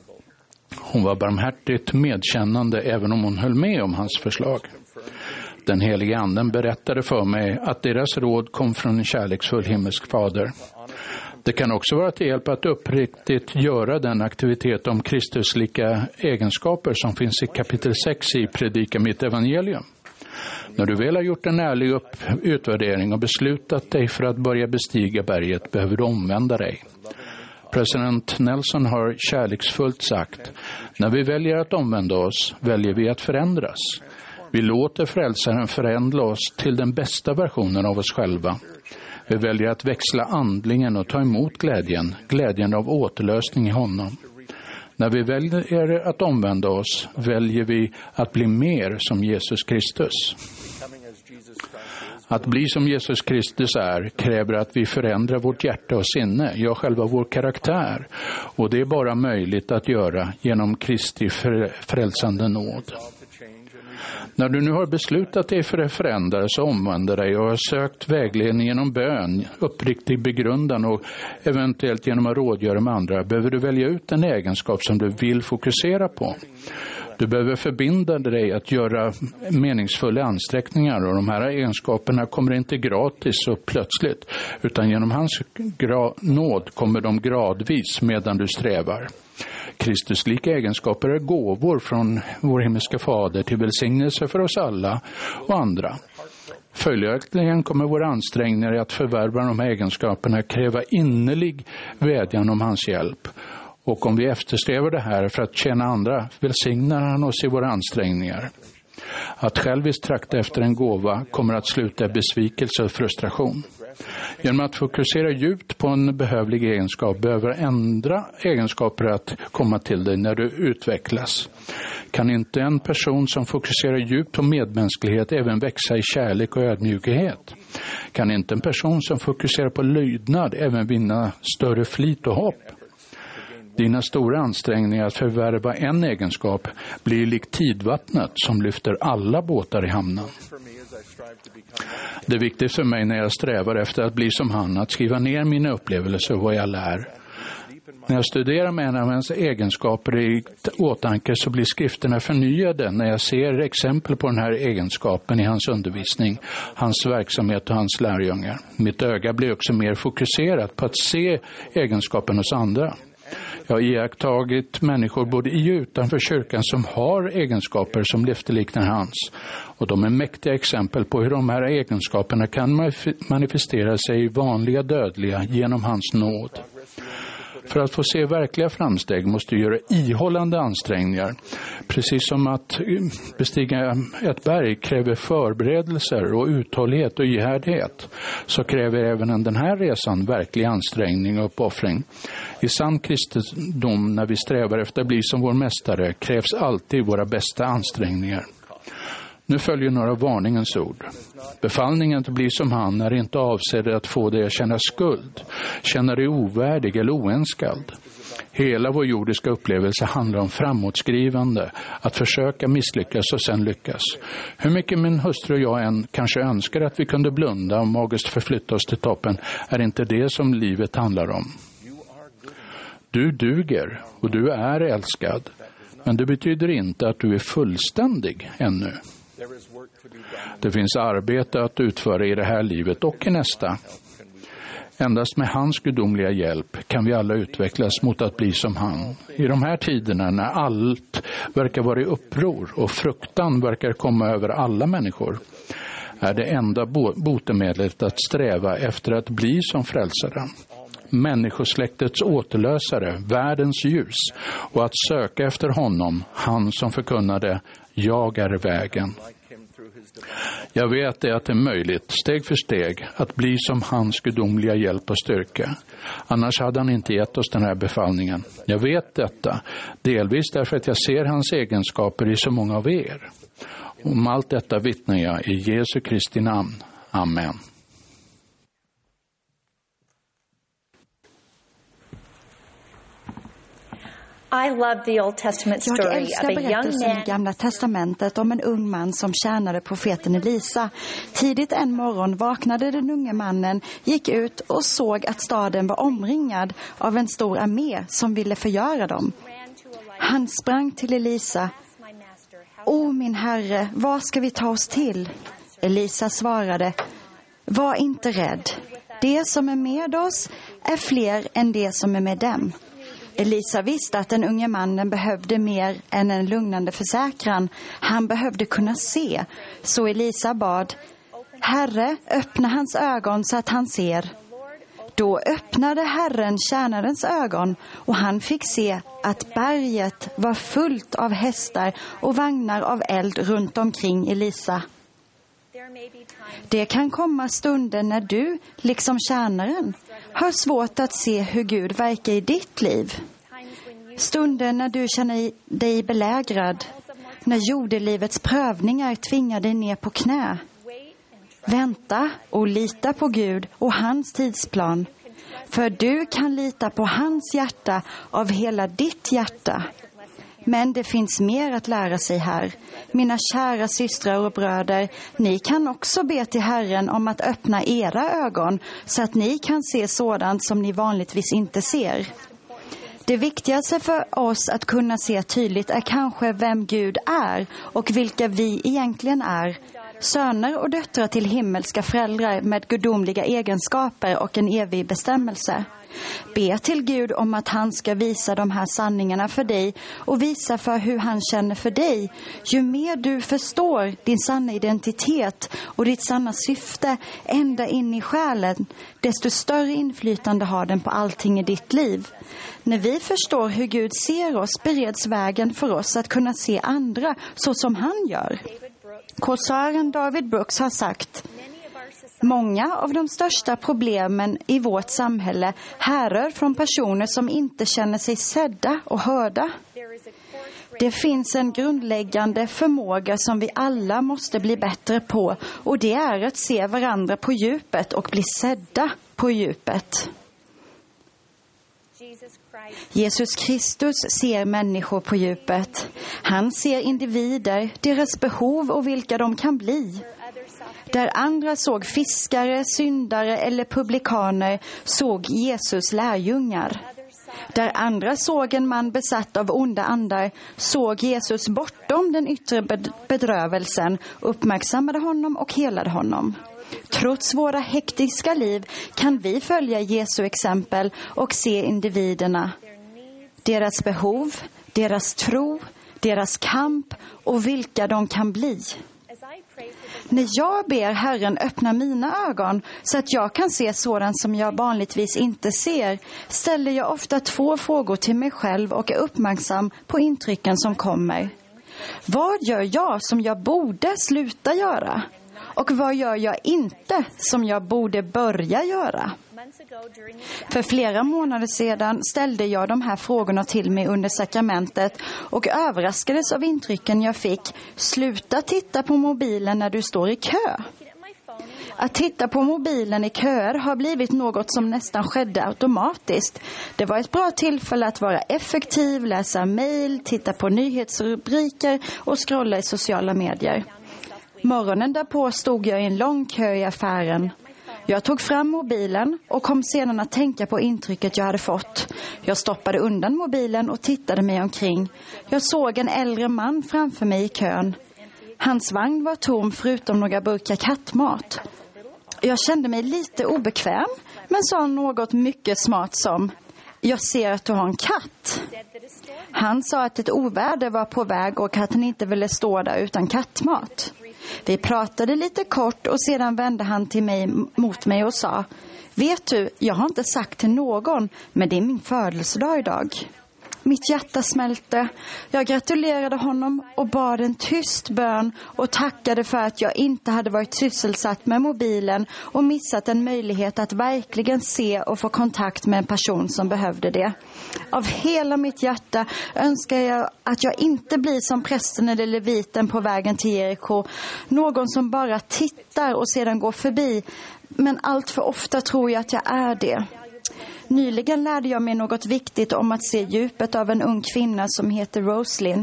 Hon var barmhärtigt medkännande även om hon höll med om hans förslag. Den helige anden berättade för mig att deras råd kom från en kärleksfull himmelsk fader. Det kan också vara till hjälp att uppriktigt göra den aktivitet om Kristuslika egenskaper som finns i kapitel sex i Predika mitt evangelium. När du väl har gjort en ärlig upp- utvärdering och beslutat dig för att börja bestiga berget behöver du omvända dig. President Nelson har kärleksfullt sagt, när vi väljer att omvända oss väljer vi att förändras. Vi låter frälsaren förändra oss till den bästa versionen av oss själva. Vi väljer att växla andlingen och ta emot glädjen, glädjen av återlösning i honom. När vi väljer att omvända oss väljer vi att bli mer som Jesus Kristus. Att bli som Jesus Kristus är kräver att vi förändrar vårt hjärta och sinne, ja själva vår karaktär. Och det är bara möjligt att göra genom Kristi frälsande nåd. När du nu har beslutat dig för att förändra så omvänder dig och har sökt vägledning genom bön, uppriktig begrundan och eventuellt genom att rådgöra med andra, behöver du välja ut en egenskap som du vill fokusera på. Du behöver förbinda dig att göra meningsfulla ansträckningar och de här egenskaperna kommer inte gratis och plötsligt utan genom hans gra- nåd kommer de gradvis medan du strävar. Kristuslika egenskaper är gåvor från vår himmelska fader till välsignelse för oss alla och andra. Följaktligen kommer våra ansträngningar att förvärva de här egenskaperna kräva innerlig vädjan om hans hjälp. Och om vi eftersträvar det här för att tjäna andra välsignar han oss i våra ansträngningar. Att själviskt trakta efter en gåva kommer att sluta i besvikelse och frustration. Genom att fokusera djupt på en behövlig egenskap behöver ändra egenskaper att komma till dig när du utvecklas. Kan inte en person som fokuserar djupt på medmänsklighet även växa i kärlek och ödmjukhet? Kan inte en person som fokuserar på lydnad även vinna större flit och hopp? Dina stora ansträngningar att förvärva en egenskap blir likt tidvattnet som lyfter alla båtar i hamnen. Det är viktigt för mig när jag strävar efter att bli som han, att skriva ner mina upplevelser och vad jag lär. När jag studerar med en av hans egenskaper i åtanke så blir skrifterna förnyade när jag ser exempel på den här egenskapen i hans undervisning, hans verksamhet och hans lärjungar. Mitt öga blir också mer fokuserat på att se egenskapen hos andra. Jag har iakttagit människor både i och utanför kyrkan som har egenskaper som livsliknar hans. Och de är mäktiga exempel på hur de här egenskaperna kan manifestera sig i vanliga dödliga genom hans nåd. För att få se verkliga framsteg måste du göra ihållande ansträngningar. Precis som att bestiga ett berg kräver förberedelser och uthållighet och ihärdighet, så kräver även den här resan verklig ansträngning och uppoffring. I sann kristendom, när vi strävar efter att bli som vår mästare, krävs alltid våra bästa ansträngningar. Nu följer några varningens ord. Befallningen att bli som han är inte avsedd att få dig att känna skuld, känna dig ovärdig eller oönskad. Hela vår jordiska upplevelse handlar om framåtskrivande, att försöka misslyckas och sen lyckas. Hur mycket min hustru och jag än kanske önskar att vi kunde blunda och magiskt förflytta oss till toppen, är inte det som livet handlar om. Du duger och du är älskad, men det betyder inte att du är fullständig ännu. Det finns arbete att utföra i det här livet och i nästa. Endast med hans gudomliga hjälp kan vi alla utvecklas mot att bli som han. I de här tiderna när allt verkar vara i uppror och fruktan verkar komma över alla människor, är det enda botemedlet att sträva efter att bli som frälsaren, människosläktets återlösare, världens ljus, och att söka efter honom, han som förkunnade: jag är vägen. Jag vet det att det är möjligt, steg för steg, att bli som hans gudomliga hjälp och styrka. Annars hade han inte gett oss den här befallningen. Jag vet detta, delvis därför att jag ser hans egenskaper i så många av er. Om allt detta vittnar jag i Jesu Kristi namn. Amen. I love the Old Testament story Jag älskar berättelsen i Gamla testamentet om en ung man som tjänade profeten Elisa. Tidigt en morgon vaknade den unge mannen, gick ut och såg att staden var omringad av en stor armé som ville förgöra dem. Han sprang till Elisa. O min herre, vad ska vi ta oss till? Elisa svarade: var inte rädd. Det som är med oss är fler än det som är med dem. Elisa visste att den unge mannen behövde mer än en lugnande försäkran. Han behövde kunna se. Så Elisa bad: Herre, öppna hans ögon så att han ser. Då öppnade Herren tjänarens ögon och han fick se att berget var fullt av hästar och vagnar av eld runt omkring Elisa. Det kan komma stunder när du, liksom tjänaren, har svårt att se hur Gud verkar i ditt liv. Stunder när du känner dig belägrad, när jordelivets prövningar tvingar dig ner på knä. Vänta och lita på Gud och hans tidsplan. För du kan lita på hans hjärta av hela ditt hjärta. Men det finns mer att lära sig här. Mina kära systrar och bröder, ni kan också be till Herren om att öppna era ögon så att ni kan se sådant som ni vanligtvis inte ser. Det viktigaste för oss att kunna se tydligt är kanske vem Gud är och vilka vi egentligen är. Söner och döttrar till himmelska föräldrar med gudomliga egenskaper och en evig bestämmelse. Be till Gud om att han ska visa de här sanningarna för dig och visa för hur han känner för dig. Ju mer du förstår din sanna identitet och ditt sanna syfte ända in i själen, desto större inflytande har den på allting i ditt liv. När vi förstår hur Gud ser oss bereds vägen för oss att kunna se andra så som han gör. Korsaren David Brooks har sagt: många av de största problemen i vårt samhälle härrör från personer som inte känner sig sedda och hörda. Det finns en grundläggande förmåga som vi alla måste bli bättre på, och det är att se varandra på djupet och bli sedda på djupet. Jesus Kristus ser människor på djupet. Han ser individer, deras behov och vilka de kan bli. Där andra såg fiskare, syndare eller publikaner såg Jesus lärjungar. Där andra såg en man besatt av onda andar såg Jesus bortom den yttre bedrövelsen, uppmärksammade honom och helade honom. Trots våra hektiska liv kan vi följa Jesu exempel och se individerna, deras behov, deras tro, deras kamp och vilka de kan bli. När jag ber Herren öppna mina ögon så att jag kan se sådant som jag vanligtvis inte ser, ställer jag ofta två frågor till mig själv och är uppmärksam på intrycken som kommer. Vad gör jag som jag borde sluta göra? Och vad gör jag inte som jag borde börja göra? För flera månader sedan ställde jag de här frågorna till mig under sakramentet och överraskades av intrycken jag fick. Sluta titta på mobilen när du står i kö. Att titta på mobilen i köer har blivit något som nästan skedde automatiskt. Det var ett bra tillfälle att vara effektiv, läsa mejl, titta på nyhetsrubriker och scrolla i sociala medier. Morgonen därpå stod jag i en lång kö i affären. Jag tog fram mobilen och kom sedan att tänka på intrycket jag hade fått. Jag stoppade undan mobilen och tittade mig omkring. Jag såg en äldre man framför mig i kön. Hans vagn var tom förutom några burkar kattmat. Jag kände mig lite obekväm, men sa något mycket smart som: jag ser att du har en katt. Han sa att ett oväder var på väg och att han inte ville stå där utan kattmat. Vi pratade lite kort och sedan vände han till mig, mot mig och sa: vet du, jag har inte sagt till någon, men det är min födelsedag idag. Mitt hjärta smälte. Jag gratulerade honom och bad en tyst bön och tackade för att jag inte hade varit sysselsatt med mobilen och missat en möjlighet att verkligen se och få kontakt med en person som behövde det. Av hela mitt hjärta önskar jag att jag inte blir som prästen eller leviten på vägen till Jeriko. Någon som bara tittar och sedan går förbi. Men allt för ofta tror jag att jag är det. Nyligen lärde jag mig något viktigt om att se djupet av en ung kvinna som heter Roslyn.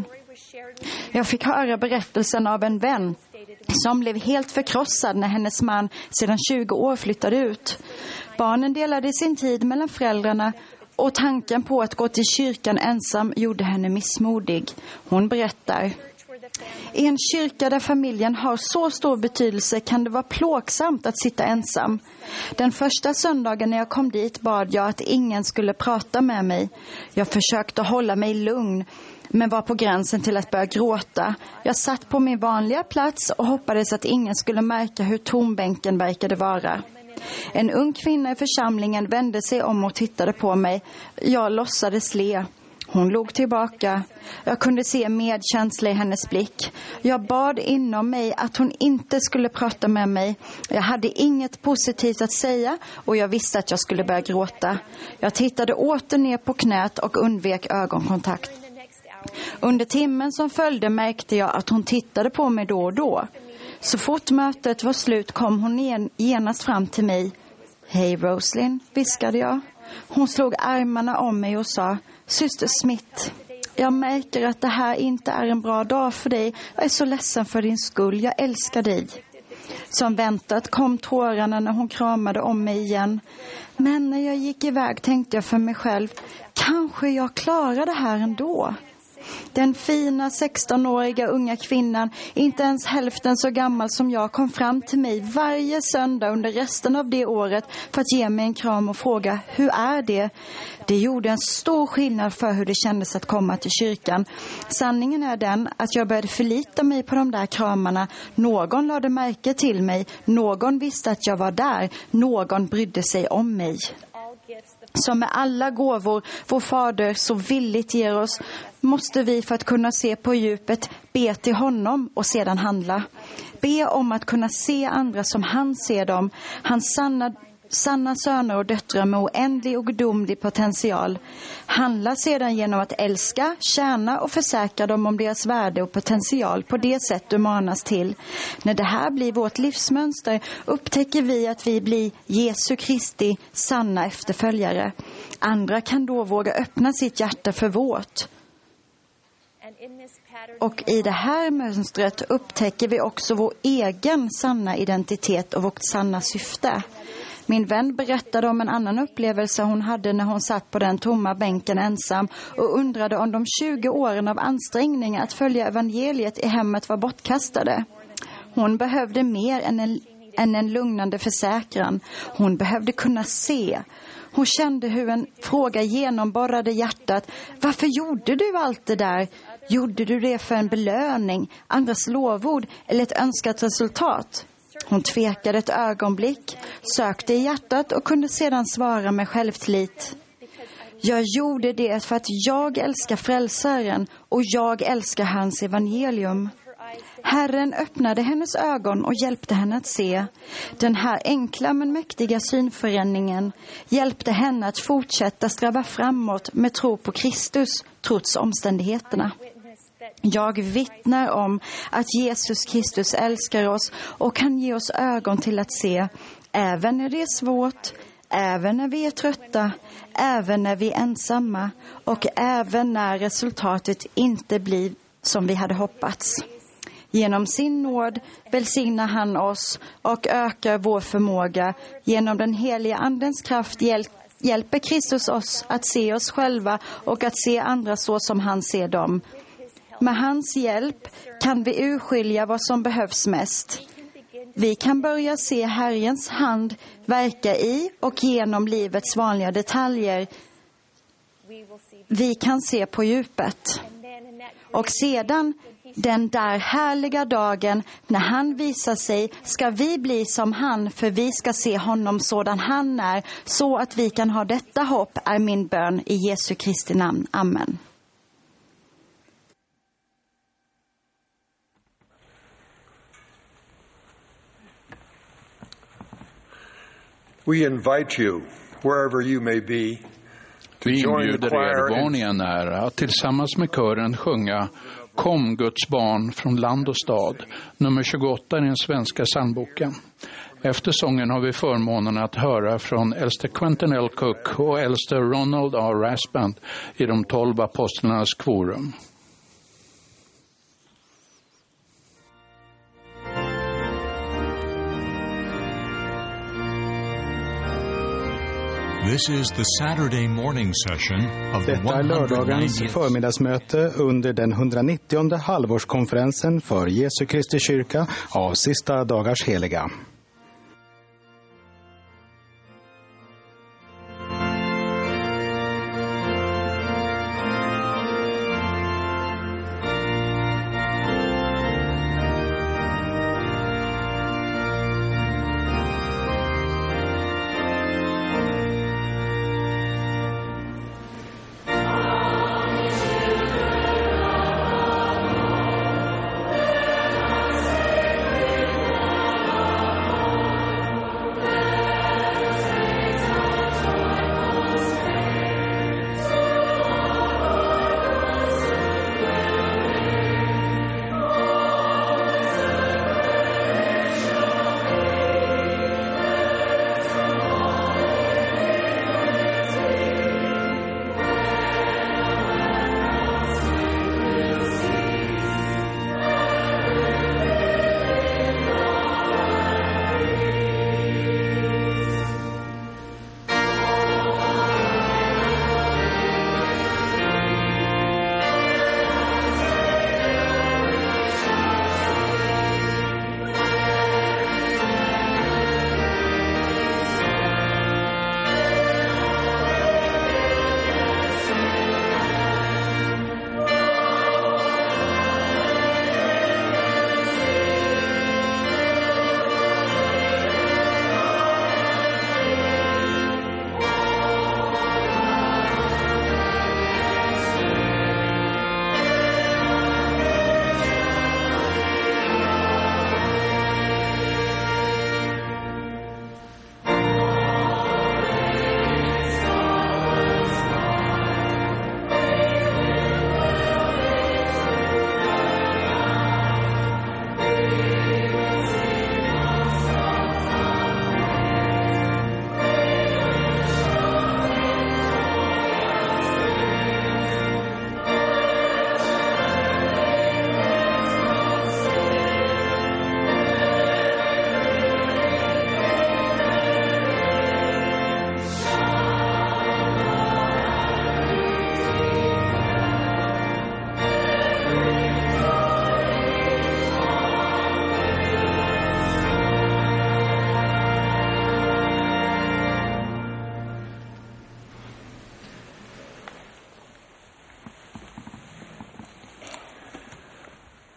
Jag fick höra berättelsen av en vän som blev helt förkrossad när hennes man sedan tjugo år flyttade ut. Barnen delade sin tid mellan föräldrarna och tanken på att gå till kyrkan ensam gjorde henne missmodig. Hon berättar: i en kyrka där familjen har så stor betydelse kan det vara plågsamt att sitta ensam. Den första söndagen när jag kom dit bad jag att ingen skulle prata med mig. Jag försökte hålla mig lugn, men var på gränsen till att börja gråta. Jag satt på min vanliga plats och hoppades att ingen skulle märka hur tom bänken verkade vara. En ung kvinna i församlingen vände sig om och tittade på mig. Jag låtsades le. Hon log tillbaka. Jag kunde se medkänsla i hennes blick. Jag bad inom mig att hon inte skulle prata med mig. Jag hade inget positivt att säga och jag visste att jag skulle börja gråta. Jag tittade åter ner på knät och undvek ögonkontakt. Under timmen som följde märkte jag att hon tittade på mig då och då. Så fort mötet var slut kom hon genast fram till mig. Hej Roslyn, viskade jag. Hon slog armarna om mig och sa: syster Smith, jag märker att det här inte är en bra dag för dig. Jag är så ledsen för din skull, jag älskar dig. Som väntat kom tårarna när hon kramade om mig igen. Men när jag gick iväg tänkte jag för mig själv: kanske jag klarar det här ändå. Den fina sextonåriga unga kvinnan, inte ens hälften så gammal som jag, kom fram till mig varje söndag under resten av det året för att ge mig en kram och fråga: hur är det? Det gjorde en stor skillnad för hur det kändes att komma till kyrkan. Sanningen är den att jag började förlita mig på de där kramarna. Någon lade märke till mig, någon visste att jag var där, någon brydde sig om mig. Som med alla gåvor vår fader så villigt ger oss, måste vi för att kunna se på djupet be till honom och sedan handla. Be om att kunna se andra som han ser dem, hans sanna, sanna söner och döttrar med oändlig och gudomlig potential. Handla sedan genom att älska, tjäna och försäkra dem om deras värde och potential på det sätt du manas till. När det här blir vårt livsmönster upptäcker vi att vi blir Jesu Kristi sanna efterföljare. Andra kan då våga öppna sitt hjärta för vårt. Och i det här mönstret upptäcker vi också vår egen sanna identitet och vårt sanna syfte. Min vän berättade om en annan upplevelse hon hade när hon satt på den tomma bänken ensam och undrade om de tjugo åren av ansträngning att följa evangeliet i hemmet var bortkastade. Hon behövde mer än en, än en lugnande försäkran. Hon behövde kunna se. Hon kände hur en fråga genomborrade hjärtat. Varför gjorde du allt det där? Gjorde du det för en belöning, andras lovord eller ett önskat resultat? Hon tvekade ett ögonblick, sökte i hjärtat och kunde sedan svara med självtillit. Jag gjorde det för att jag älskar frälsaren och jag älskar hans evangelium. Herren öppnade hennes ögon och hjälpte henne att se. Den här enkla men mäktiga synförändringen hjälpte henne att fortsätta sträva framåt med tro på Kristus trots omständigheterna. Jag vittnar om att Jesus Kristus älskar oss och kan ge oss ögon till att se, även när det är svårt, även när vi är trötta, även när vi är ensamma och även när resultatet inte blir som vi hade hoppats. Genom sin nåd välsignar han oss och ökar vår förmåga. Genom den heliga andens kraft hjäl- hjälper Kristus oss att se oss själva och att se andra så som han ser dem. Med hans hjälp kan vi urskilja vad som behövs mest. Vi kan börja se Herrens hand verka i och genom livets vanliga detaljer. Vi kan se på djupet. Och sedan, den där härliga dagen när han visar sig, ska vi bli som han, för vi ska se honom sådan han är, så att vi kan ha detta hopp, är min bön i Jesu Kristi namn. Amen. We invite you, wherever you may be, to Vi join the inbjuder choir er, var ni in än är, att tillsammans med kören sjunga Kom Guds barn från land och stad, nummer tjugoåtta i den svenska psalmboken. Efter sången har vi förmånen att höra från äldste Quentin L. Cook och äldste Ronald R. Rasband i de tolv apostlarnas kvorum. This is the Saturday morning session of the Detta är lördagens hundred ninetieth förmiddagsmöte under den hundranittionde halvårskonferensen för Jesu Kristi kyrka av Sista dagars heliga.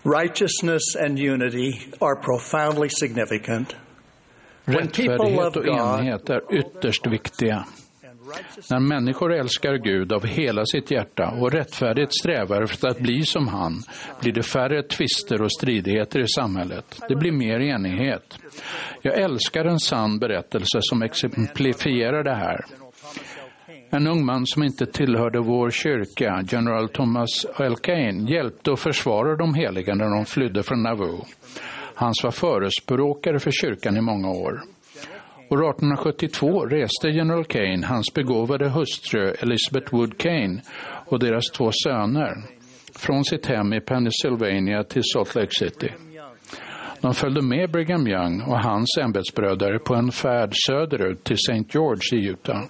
Righteousness and unity are profoundly significant. Rättfärdighet och enhet är ytterst viktiga. När människor älskar Gud av hela sitt hjärta och rättfärdigt strävar för att bli som han, blir det färre tvister och stridigheter i samhället. Det blir mer enighet. Jag älskar en sann berättelse som exemplifierar det här. En ung man som inte tillhörde vår kyrka, General Thomas L. Kane, hjälpte och försvarade de heliga när de flydde från Nauvoo. Han var förespråkare för kyrkan i många år. År arton sjuttiotvå reste General Kane, hans begåvade hustru Elizabeth Wood Kane och deras två söner från sitt hem i Pennsylvania till Salt Lake City. De följde med Brigham Young och hans ämbetsbröder på en färd söderut till Saint George i Utah.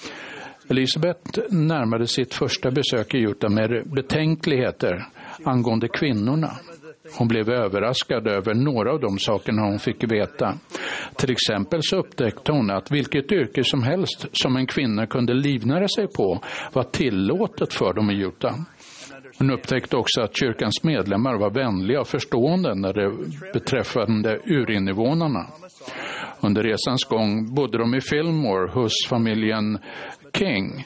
Elizabeth närmade sitt första besök i Utah med betänkligheter angående kvinnorna. Hon blev överraskad över några av de sakerna hon fick veta. Till exempel så upptäckte hon att vilket yrke som helst som en kvinna kunde livnära sig på var tillåtet för dem i Utah. Hon upptäckte också att kyrkans medlemmar var vänliga och förstående när det beträffande urinvånarna. Under resans gång bodde de i Fillmore hos familjen King.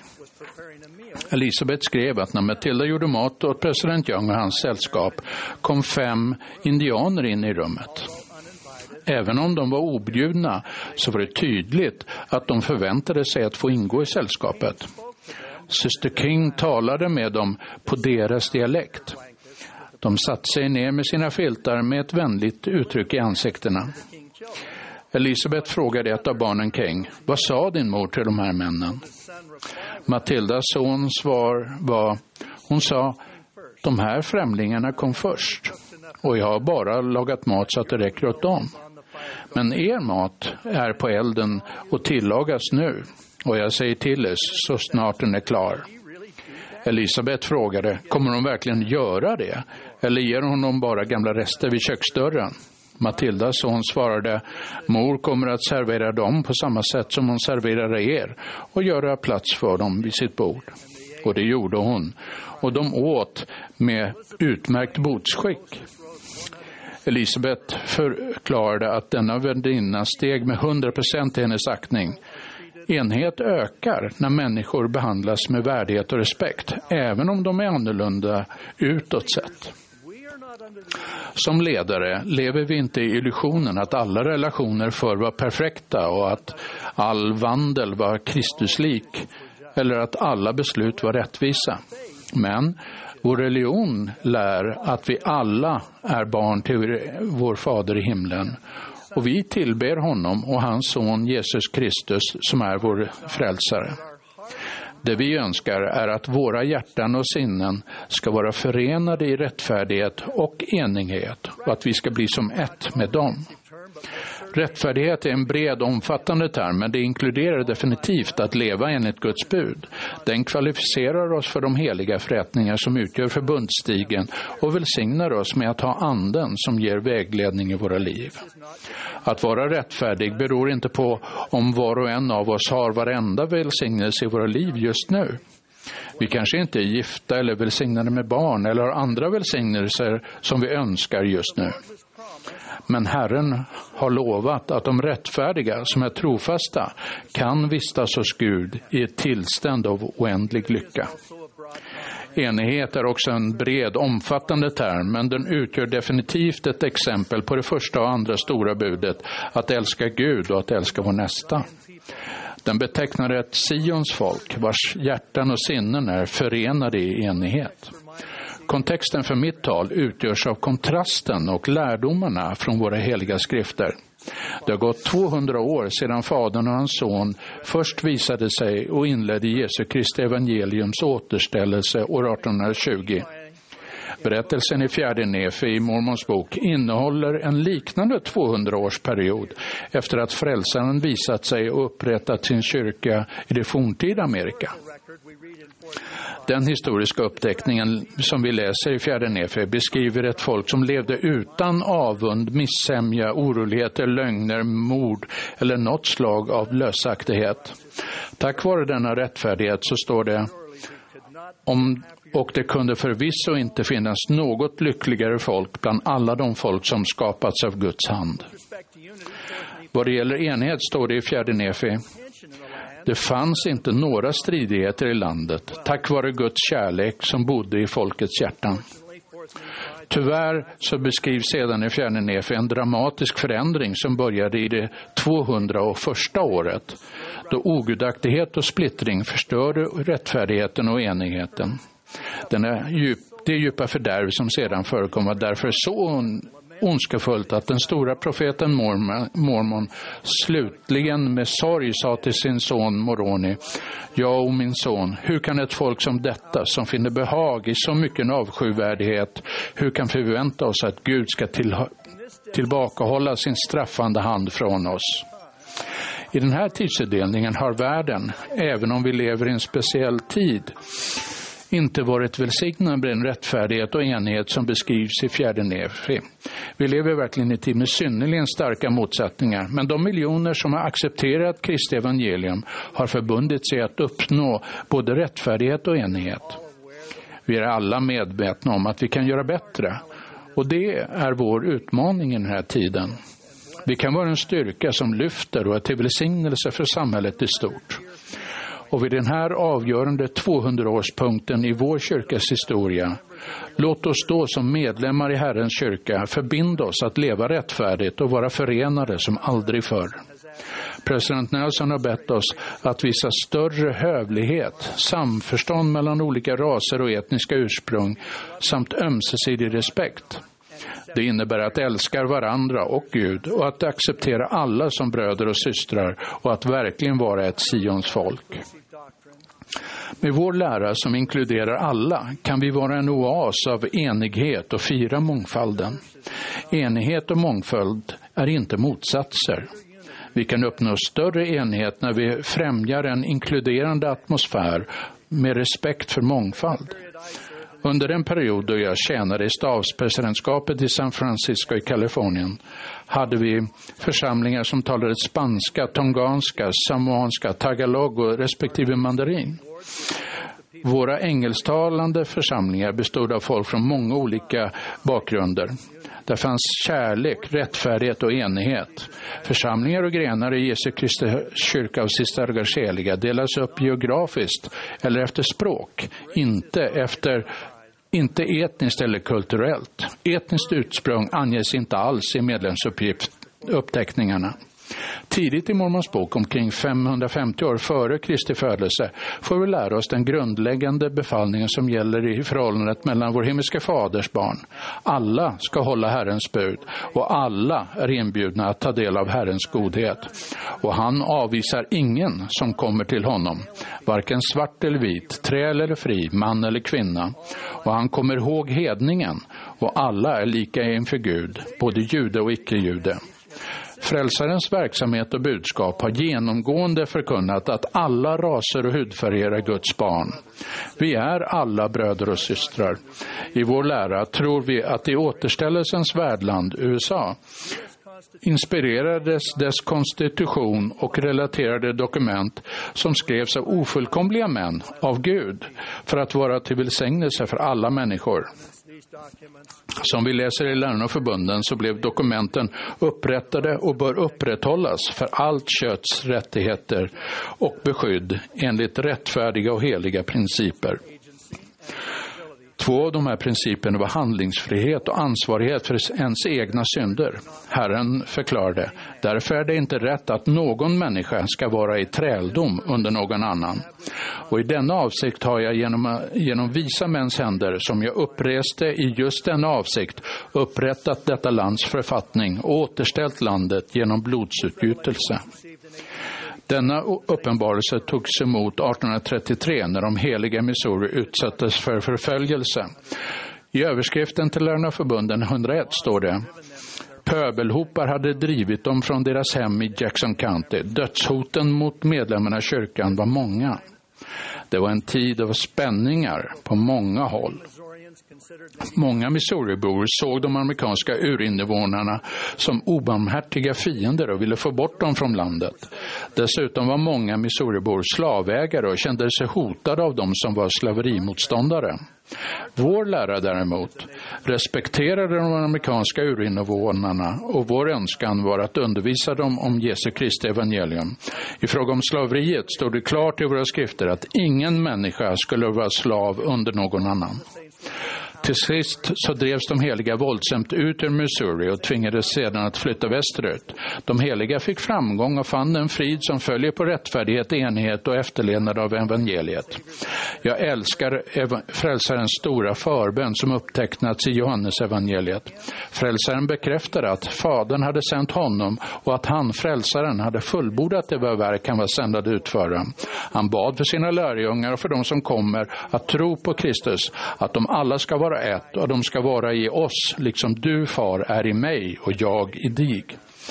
Elizabeth skrev att när Matilda gjorde mat åt president Young och hans sällskap kom fem indianer in i rummet. Även om de var objudna så var det tydligt att de förväntade sig att få ingå i sällskapet. Syster King talade med dem på deras dialekt. De satte sig ner med sina filtar med ett vänligt uttryck i ansiktena. Elizabeth frågade ett av barnen King, vad sa din mor till de här männen? Matildas sons svar var, hon sa, de här främlingarna kom först och jag har bara lagat mat så att det räcker åt dem. Men er mat är på elden och tillagas nu och jag säger till er så snart den är klar. Elisabeth frågade, kommer de verkligen göra det? Eller ger hon dem bara gamla rester vid köksdörren? Matildas son svarade, mor kommer att servera dem på samma sätt som hon serverar er och göra plats för dem vid sitt bord. Och det gjorde hon. Och de åt med utmärkt bordsskick. Elisabeth förklarade att denna värdinna steg med hundra procent i hennes aktning. Enhet ökar när människor behandlas med värdighet och respekt, även om de är annorlunda utåt sett. Som ledare lever vi inte i illusionen att alla relationer förr var perfekta och att all vandel var Kristuslik eller att alla beslut var rättvisa. Men vår religion lär att vi alla är barn till vår fader i himlen och vi tillber honom och hans son Jesus Kristus som är vår frälsare. Det vi önskar är att våra hjärtan och sinnen ska vara förenade i rättfärdighet och enighet och att vi ska bli som ett med dem. Rättfärdighet är en bred omfattande term, men det inkluderar definitivt att leva enligt Guds bud. Den kvalificerar oss för de heliga förrättningar som utgör förbundsstigen och välsignar oss med att ha anden som ger vägledning i våra liv. Att vara rättfärdig beror inte på om var och en av oss har varenda välsignelse i våra liv just nu. Vi kanske inte är gifta eller välsignade med barn eller har andra välsignelser som vi önskar just nu. Men Herren har lovat att de rättfärdiga som är trofasta kan vistas hos Gud i ett tillstånd av oändlig lycka. Enighet är också en bred, omfattande term, men den utgör definitivt ett exempel på det första och andra stora budet, att älska Gud och att älska vår nästa. Den betecknar ett Sions folk vars hjärtan och sinnen är förenade i enighet. Kontexten för mitt tal utgörs av kontrasten och lärdomarna från våra heliga skrifter. Det har gått tvåhundra år sedan Fadern och hans son först visade sig och inledde Jesu Kristi evangeliums återställelse år arton tjugo. Berättelsen i fjärde Nefi i Mormons bok innehåller en liknande tvåhundraårsperiod efter att frälsaren visat sig och upprättat sin kyrka i det forntida Amerika. Den historiska uppteckningen som vi läser i fjärde Nefi beskriver ett folk som levde utan avund, missämja, oroligheter, lögner, mord eller något slag av lösaktighet. Tack vare denna rättfärdighet så står det: Om, och det kunde förvisso inte finnas något lyckligare folk bland alla de folk som skapats av Guds hand. Vad det gäller enhet står det i fjärde Nefi: det fanns inte några stridigheter i landet tack vare Guds kärlek som bodde i folkets hjärtan. Tyvärr så beskrivs sedan i fjärde Nefi en dramatisk förändring som började i det tvåhundraförsta året, då ogudaktighet och splittring förstörde rättfärdigheten och enigheten. Den är djup, det djupa fördärv som sedan förekom var därför så on, ondskefullt att den stora profeten Mormon, Mormon slutligen med sorg sa till sin son Moroni: ja, och min son, hur kan ett folk som detta, som finner behag i så mycket avskyvärdighet, hur kan förvänta oss att Gud ska till, tillbakahålla sin straffande hand från oss? I den här tidsdelningen har världen, även om vi lever i en speciell tid, inte varit välsignad med den rättfärdighet och enhet som beskrivs i fjärde Nefi. Vi lever verkligen i en tid med synnerligen starka motsättningar, men de miljoner som har accepterat Kristi evangelium har förbundit sig att uppnå både rättfärdighet och enhet. Vi är alla medvetna om att vi kan göra bättre, och det är vår utmaning i den här tiden. Vi kan vara en styrka som lyfter och är till välsignelse för samhället i stort. Och vid den här avgörande tvåhundraårspunkten i vår kyrkas historia, låt oss då som medlemmar i Herrens kyrka förbinda oss att leva rättfärdigt och vara förenade som aldrig förr. President Nelson har bett oss att visa större hövlighet, samförstånd mellan olika raser och etniska ursprung samt ömsesidig respekt. Det innebär att älska varandra och Gud och att acceptera alla som bröder och systrar och att verkligen vara ett Sions folk. Med vår lära som inkluderar alla kan vi vara en oas av enighet och fira mångfalden. Enighet och mångfald är inte motsatser. Vi kan uppnå större enhet när vi främjar en inkluderande atmosfär med respekt för mångfald. Under en period då jag tjänade i stavspresidentskapet i San Francisco i Kalifornien hade vi församlingar som talade spanska, tonganska, samoanska, tagalog och respektive mandarin. Våra engelsktalande församlingar bestod av folk från många olika bakgrunder. Där fanns kärlek, rättfärdighet och enighet. Församlingar och grenar i Jesu Kristi kyrka och cistercienserna delas upp geografiskt eller efter språk, inte efter inte etniskt eller kulturellt. Etniskt ursprung anges inte alls i medlemsuppteckningarna. Tidigt i Mormons bok, omkring femhundrafemtio år före Kristi födelse, får vi lära oss den grundläggande befallningen som gäller i förhållandet mellan vår himmelske faders barn. Alla ska hålla Herrens bud och alla är inbjudna att ta del av Herrens godhet. Och han avvisar ingen som kommer till honom, varken svart eller vit, träl eller fri, man eller kvinna. Och han kommer ihåg hedningen och alla är lika inför Gud, både jude och icke-jude. Frälsarens verksamhet och budskap har genomgående förkunnat att alla raser och hudfärger är Guds barn. Vi är alla bröder och systrar. I vår lära tror vi att i återställelsens värdland, U S A, inspirerades dess konstitution och relaterade dokument som skrevs av ofullkomliga män av Gud för att vara till välsignelse för alla människor. Som vi läser i Läran och förbunden så blev dokumenten upprättade och bör upprätthållas för allt köts rättigheter och beskydd enligt rättfärdiga och heliga principer. Två av de här principerna var handlingsfrihet och ansvarighet för ens egna synder. Herren förklarade, därför är det inte rätt att någon människa ska vara i träldom under någon annan. Och i denna avsikt har jag genom, genom visa mäns händer, som jag uppreste i just denna avsikt, upprättat detta lands författning och återställt landet genom blodsutgjutelse. Denna uppenbarelse togs emot artonhundratrettiotre när de heliga Missouri utsattes för förföljelse. I överskriften till Läran och förbunden hundraett står det: pöbelhopar hade drivit dem från deras hem i Jackson County. Dödshoten mot medlemmarna i kyrkan var många. Det var en tid av spänningar på många håll. Många Missouribor såg de amerikanska urinvånarna som obarmhärtiga fiender och ville få bort dem från landet. Dessutom var många Missouribor slavägare och kände sig hotade av dem som var slaverimotståndare. Vår lärare däremot respekterade de amerikanska urinvånarna och vår önskan var att undervisa dem om Jesu Kristi evangelium. I fråga om slaveriet stod det klart i våra skrifter att ingen människa skulle vara slav under någon annan. Till sist så drevs de heliga våldsamt ut ur Missouri och tvingades sedan att flytta västerut. De heliga fick framgång och fann en frid som följer på rättfärdighet, enighet och efterlevnad av evangeliet. Jag älskar ev- frälsarens stora förbön som upptecknats i Johannes evangeliet. Frälsaren bekräftade att Fadern hade sänt honom och att han, frälsaren, hade fullbordat det verk han var sänd att utföra. Han bad för sina lärjungar och för de som kommer att tro på Kristus, att de alla ska vara ett och de ska vara i oss, liksom du, far, är i mig och jag i dig.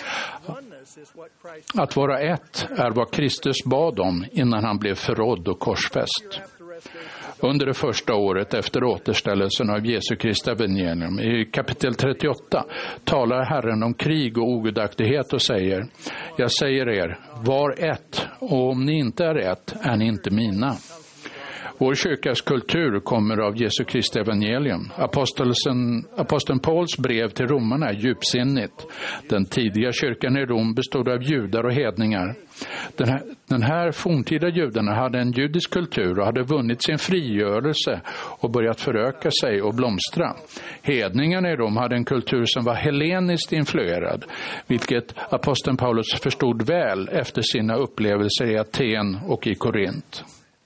Att vara ett är vad Kristus bad om innan han blev förrådd och korsfäst. Under det första året efter återställelsen av Jesu Kristi evangelium, i kapitel trettioåtta, talar Herren om krig och ogudaktighet och säger: jag säger er, var ett, och om ni inte är ett, är ni inte mina. Vår kyrkas kultur kommer av Jesu Kristi evangelium. Aposteln, aposteln Pauls brev till romarna är djupsinnigt. Den tidiga kyrkan i Rom bestod av judar och hedningar. Den här, den här forntida judarna hade en judisk kultur och hade vunnit sin frigörelse och börjat föröka sig och blomstra. Hedningarna i Rom hade en kultur som var helleniskt influerad, vilket aposteln Paulus förstod väl efter sina upplevelser i Aten och i Korint.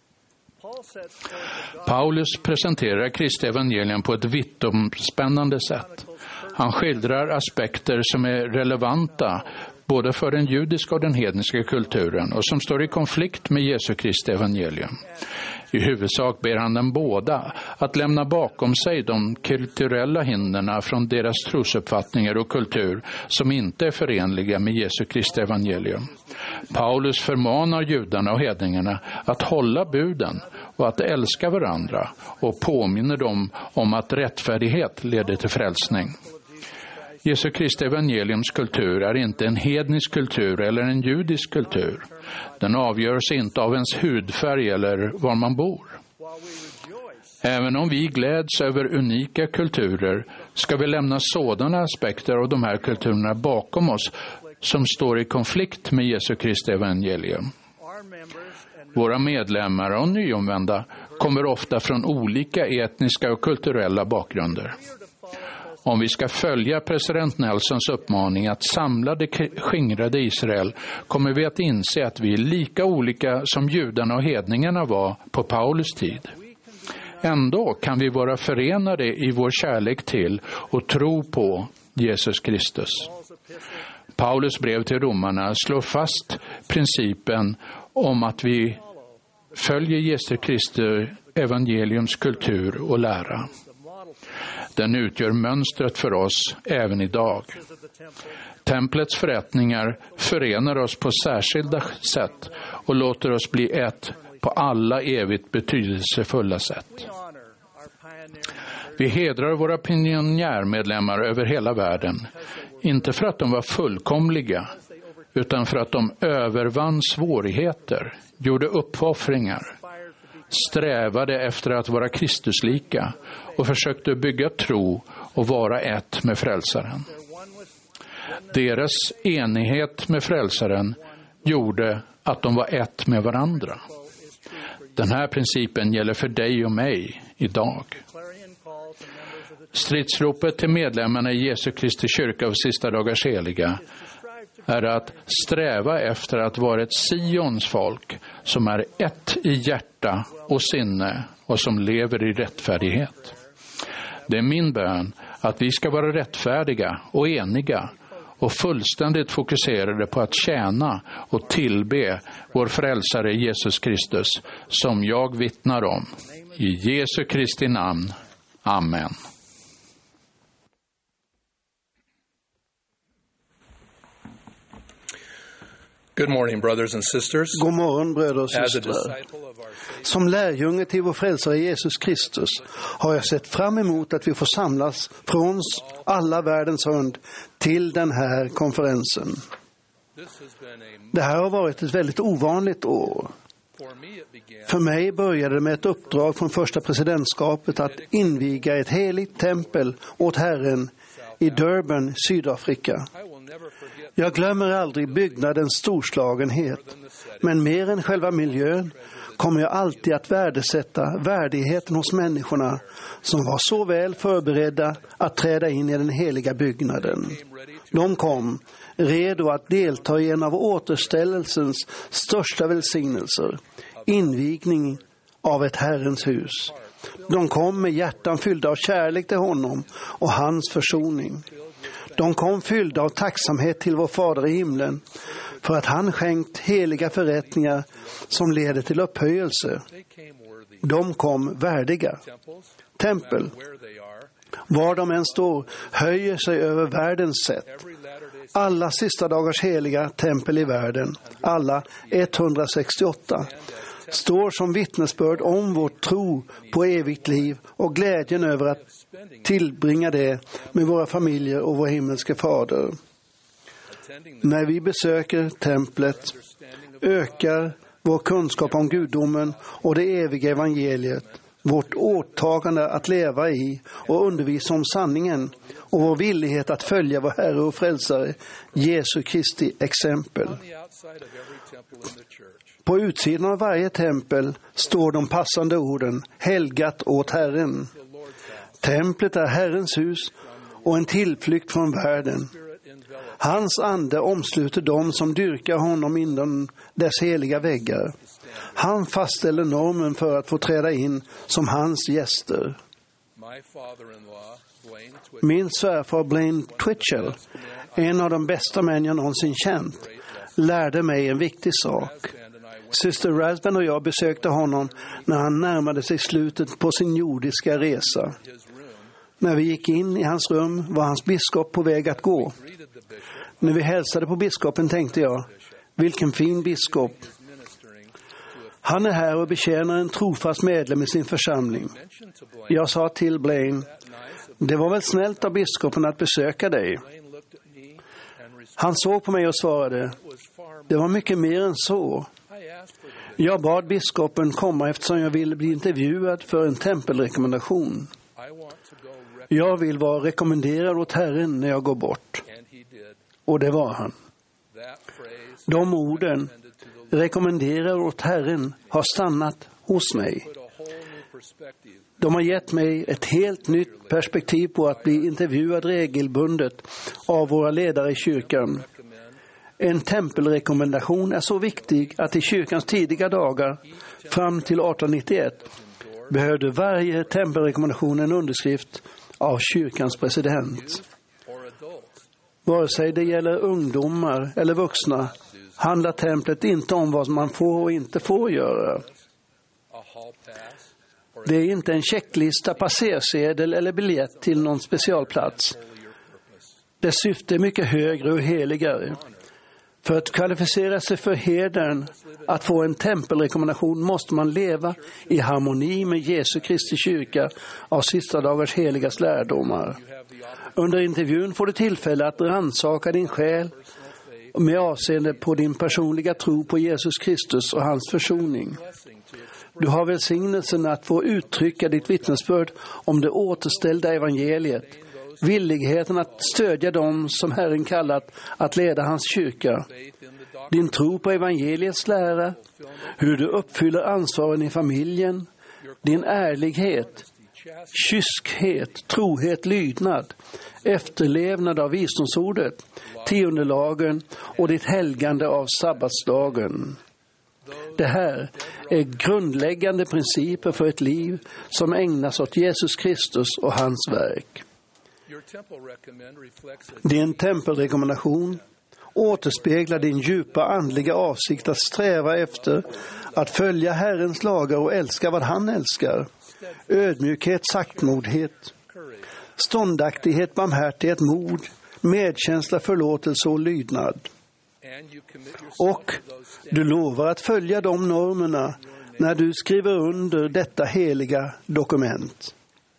Paulus presenterar Kristi evangelium på ett vittomspännande sätt. Han skildrar aspekter som är relevanta både för den judiska och den hedniska kulturen och som står i konflikt med Jesu Kristi evangelium. I huvudsak ber han dem båda att lämna bakom sig de kulturella hindren från deras trosuppfattningar och kultur som inte är förenliga med Jesu Kristi evangelium. Paulus förmanar judarna och hedningarna att hålla buden och att älska varandra och påminner dem om att rättfärdighet leder till frälsning. Jesu Kristi evangeliums kultur är inte en hednisk kultur eller en judisk kultur. Den avgörs inte av ens hudfärg eller var man bor. Även om vi gläds över unika kulturer ska vi lämna sådana aspekter av de här kulturerna bakom oss som står i konflikt med Jesu Kristi evangelium. Våra medlemmar och nyomvända kommer ofta från olika etniska och kulturella bakgrunder. Om vi ska följa president Nelsons uppmaning att samla det skingrade Israel kommer vi att inse att vi är lika olika som judarna och hedningarna var på Paulus tid. Ändå kan vi vara förenade i vår kärlek till och tro på Jesus Kristus. Paulus brev till romarna slår fast principen om att vi följer Jesu Kristi evangeliums kultur och lära. Den utgör mönstret för oss även idag. Templets förrättningar förenar oss på särskilda sätt och låter oss bli ett på alla evigt betydelsefulla sätt. Vi hedrar våra pionjärmedlemmar över hela världen, inte för att de var fullkomliga, utan för att de övervann svårigheter, gjorde uppoffringar, strävade efter att vara Kristuslika och försökte bygga tro och vara ett med frälsaren. Deras enighet med frälsaren gjorde att de var ett med varandra. Den här principen gäller för dig och mig idag. Stridsropet till medlemmarna i Jesu Kristi kyrka av sista dagars heliga är att sträva efter att vara ett Sions folk som är ett i hjärta och sinne och som lever i rättfärdighet. Det är min bön att vi ska vara rättfärdiga och eniga och fullständigt fokuserade på att tjäna och tillbe vår frälsare Jesus Kristus som jag vittnar om. I Jesu Kristi namn. Amen. Good morning, brothers and sisters. God morgon, bröder och systrar. Som lärjunge till vår frälsare Jesus Kristus har jag sett fram emot att vi får samlas från alla världens hörn till den här konferensen. Det här har varit ett väldigt ovanligt år. För mig började det med ett uppdrag från första presidentskapet att inviga ett heligt tempel åt Herren i Durban, Sydafrika. Jag glömmer aldrig byggnadens storslagenhet, men mer än själva miljön kommer jag alltid att värdesätta värdigheten hos människorna som var så väl förberedda att träda in i den heliga byggnaden. De kom redo att delta i en av återställelsens största välsignelser, invigning av ett Herrens hus. De kom med hjärtan fyllda av kärlek till honom och hans försoning. De kom fyllda av tacksamhet till vår Fader i himlen för att han skänkt heliga förrättningar som leder till upphöjelse. De kom värdiga. Tempel, var de än står, höjer sig över världens sätt. Alla sista dagars heliga tempel i världen, alla etthundrasextioåtta, står som vittnesbörd om vår tro på evigt liv och glädjen över att tillbringa det med våra familjer och vår himmelske Fader. När vi besöker templet ökar vår kunskap om gudomen och det eviga evangeliet, vårt åtagande att leva i och undervisa om sanningen och vår villighet att följa vår Herre och Frälsare Jesu Kristi exempel. På utsidan av varje tempel står de passande orden helgat åt Herren. Templet är Herrens hus och en tillflykt från världen. Hans ande omsluter dem som dyrkar honom inom dess heliga väggar. Han fastställer normen för att få träda in som hans gäster. Min svärfar Blaine Twitchell, en av de bästa män jag någonsin känt, lärde mig en viktig sak. Syster Rasband och jag besökte honom när han närmade sig slutet på sin jordiska resa. När vi gick in i hans rum var hans biskop på väg att gå. När vi hälsade på biskopen tänkte jag, vilken fin biskop. Han är här och betjänar en trofast medlem i sin församling. Jag sa till Blaine, det var väl snällt av biskopen att besöka dig. Han såg på mig och svarade, det var mycket mer än så. Jag bad biskopen komma eftersom jag ville bli intervjuad för en tempelrekommendation. Jag vill vara rekommenderad åt Herren när jag går bort. Och det var han. De orden, rekommenderar åt Herren, har stannat hos mig. De har gett mig ett helt nytt perspektiv på att bli intervjuad regelbundet av våra ledare i kyrkan. En tempelrekommendation är så viktig att i kyrkans tidiga dagar, fram till arton nittioett, behövde varje tempelrekommendation en underskrift av kyrkans president. Vare sig det gäller ungdomar eller vuxna handlar templet inte om vad man får och inte får göra. Det är inte en checklista, passersedel eller biljett till någon specialplats. Dess syfte är mycket högre och heligare. För att kvalificera sig för hedern att få en tempelrekommendation måste man leva i harmoni med Jesu Kristi kyrka av sista dagars heligas lärdomar. Under intervjun får du tillfälle att rannsaka din själ med avseende på din personliga tro på Jesus Kristus och hans försoning. Du har välsignelsen att få uttrycka ditt vittnesbörd om det återställda evangeliet, villigheten att stödja dem som Herren kallat att leda hans kyrka, din tro på evangeliets lära, hur du uppfyller ansvaren i familjen, din ärlighet, kyskhet, trohet, lydnad, efterlevnad av visdomsordet, tiondelagen och ditt helgande av sabbatsdagen. Det här är grundläggande principer för ett liv som ägnas åt Jesus Kristus och hans verk. Din tempelrekommendation återspeglar din djupa andliga avsikt att sträva efter att följa Herrens lagar och älska vad han älskar. Ödmjukhet, saktmodhet, ståndaktighet, barmhärtighet, mod, medkänsla, förlåtelse och lydnad. Och du lovar att följa de normerna när du skriver under detta heliga dokument.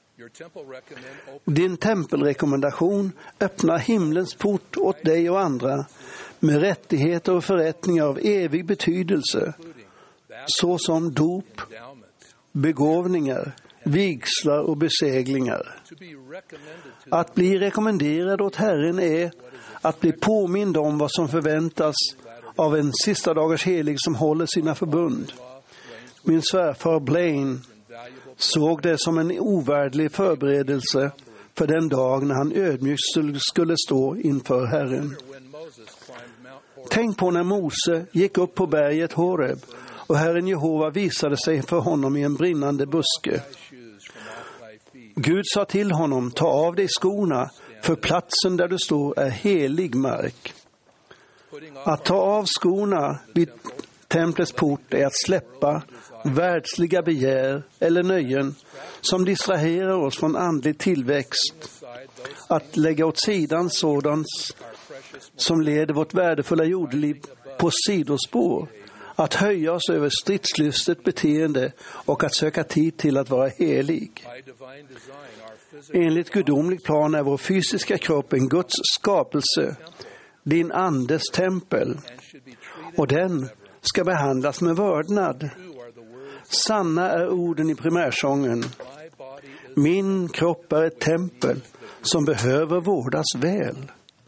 Din tempelrekommendation öppnar himlens port åt dig och andra med rättigheter och förrättningar av evig betydelse, såsom dop, begåvningar, vigslar och beseglingar. Att bli rekommenderad åt Herren är att bli påmind om vad som förväntas av en sista dagars helig som håller sina förbund. Min svärfar Blaine såg det som en ovärderlig förberedelse för den dag när han ödmjukt skulle stå inför Herren. Tänk på när Mose gick upp på berget Horeb och Herren Jehova visade sig för honom i en brinnande buske. Gud sa till honom, ta av dig skorna, för platsen där du står är helig mark. Att ta av skorna vid templets port är att släppa världsliga begär eller nöjen som distraherar oss från andlig tillväxt. Att lägga åt sidan sådant som leder vårt värdefulla jordeliv på sidospår. Att höja oss över stridslystet beteende och att söka tid till att vara helig. Enligt gudomlig plan är vår fysiska kropp en Guds skapelse, din andes tempel, och den ska behandlas med vördnad. Sanna är orden i primärsången. Min kropp är ett tempel som behöver vårdas väl.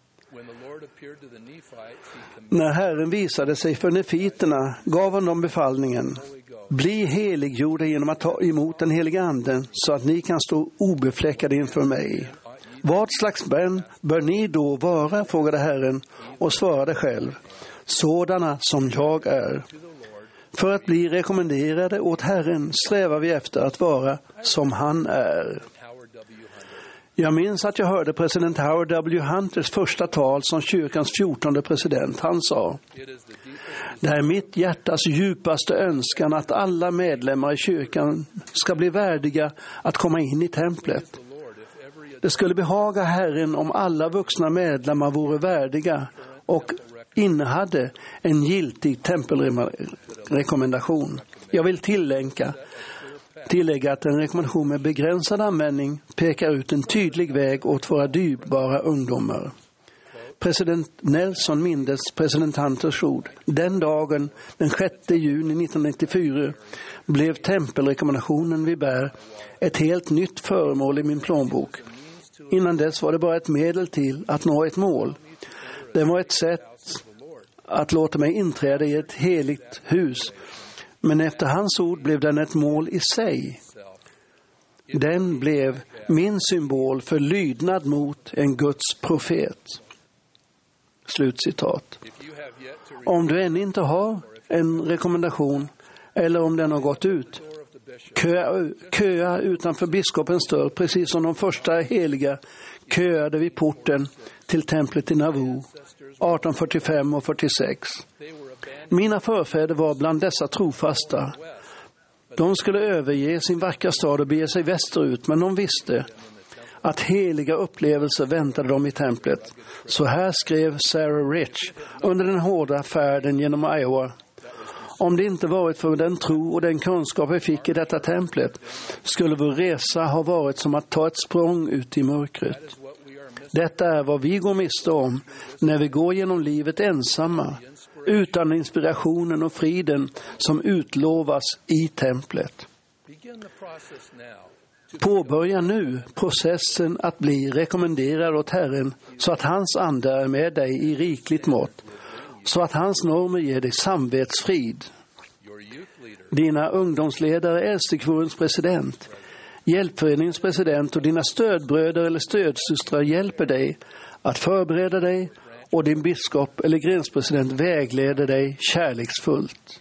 När Herren visade sig för nefiterna gav han dem befallningen: bli heliggjorda genom att ta emot den heliga anden så att ni kan stå obefläckade inför mig. Vad slags män bör ni då vara, frågade Herren och svarade själv: sådana som jag är. För att bli rekommenderade åt Herren strävar vi efter att vara som han är. Jag minns att jag hörde president Howard W. Hunters första tal som kyrkans fjortonde president. Han sa: det är mitt hjärtas djupaste önskan att alla medlemmar i kyrkan ska bli värdiga att komma in i templet. Det skulle behaga Herren om alla vuxna medlemmar vore värdiga och innehade en giltig tempelrekommendation. Jag vill tillägga, tillägga att en rekommendation med begränsad användning pekar ut en tydlig väg åt våra dyrbara ungdomar. President Nelson mindes president Hunters ord. Den dagen, den sjätte juni nittonhundranittiofyra, blev tempelrekommendationen vi bär ett helt nytt föremål i min plånbok. Innan dess var det bara ett medel till att nå ett mål. Det var ett sätt att låta mig inträda i ett heligt hus. Men efter hans ord blev den ett mål i sig. Den blev min symbol för lydnad mot en Guds profet. Slutcitat. Om du än inte har en rekommendation eller om den har gått ut, köa, köa utanför biskopens dörr, precis som de första heliga köade vid porten till templet i Nauvoo arton fyrtiofem och fyrtiosex. Mina förfäder var bland dessa trofasta. De skulle överge sin vackra stad och bege sig västerut, men de visste att heliga upplevelser väntade dem i templet. Så här skrev Sarah Rich under den hårda färden genom Iowa: om det inte varit för den tro och den kunskap vi fick i detta templet skulle vår resa ha varit som att ta ett språng ut i mörkret. Detta är vad vi går miste om när vi går genom livet ensamma, utan inspirationen och friden som utlovas i templet. Påbörja nu processen att bli rekommenderad åt Herren så att hans ande är med dig i rikligt mått, så att hans normer ger dig samvetsfrid. Dina ungdomsledare, äldstekvorens president, hjälpföreningens president och dina stödbröder eller stödsystrar hjälper dig att förbereda dig, och din biskop eller grenspresident vägleder dig kärleksfullt.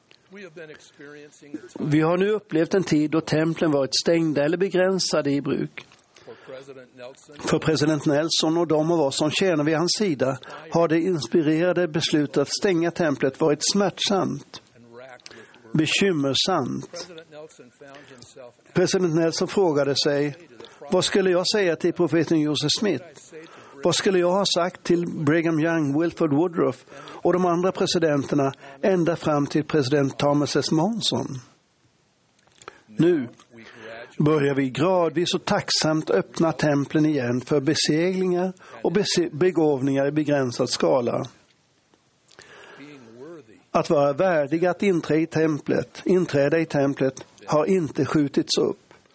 Vi har nu upplevt en tid då templen varit stängda eller begränsade i bruk. För president Nelson och de av oss som tjänar vid hans sida har det inspirerade beslutet att stänga templet varit smärtsamt, bekymmersamt. President Nelson frågade sig: vad skulle jag säga till profeten Joseph Smith? Vad skulle jag ha sagt till Brigham Young, Wilford Woodruff och de andra presidenterna ända fram till president Thomas S. Monson? Nu börjar vi gradvis och tacksamt öppna templen igen för beseglingar och begåvningar i begränsad skala. Att vara värdig att inträda i templet, inträda i templet har inte skjutits upp.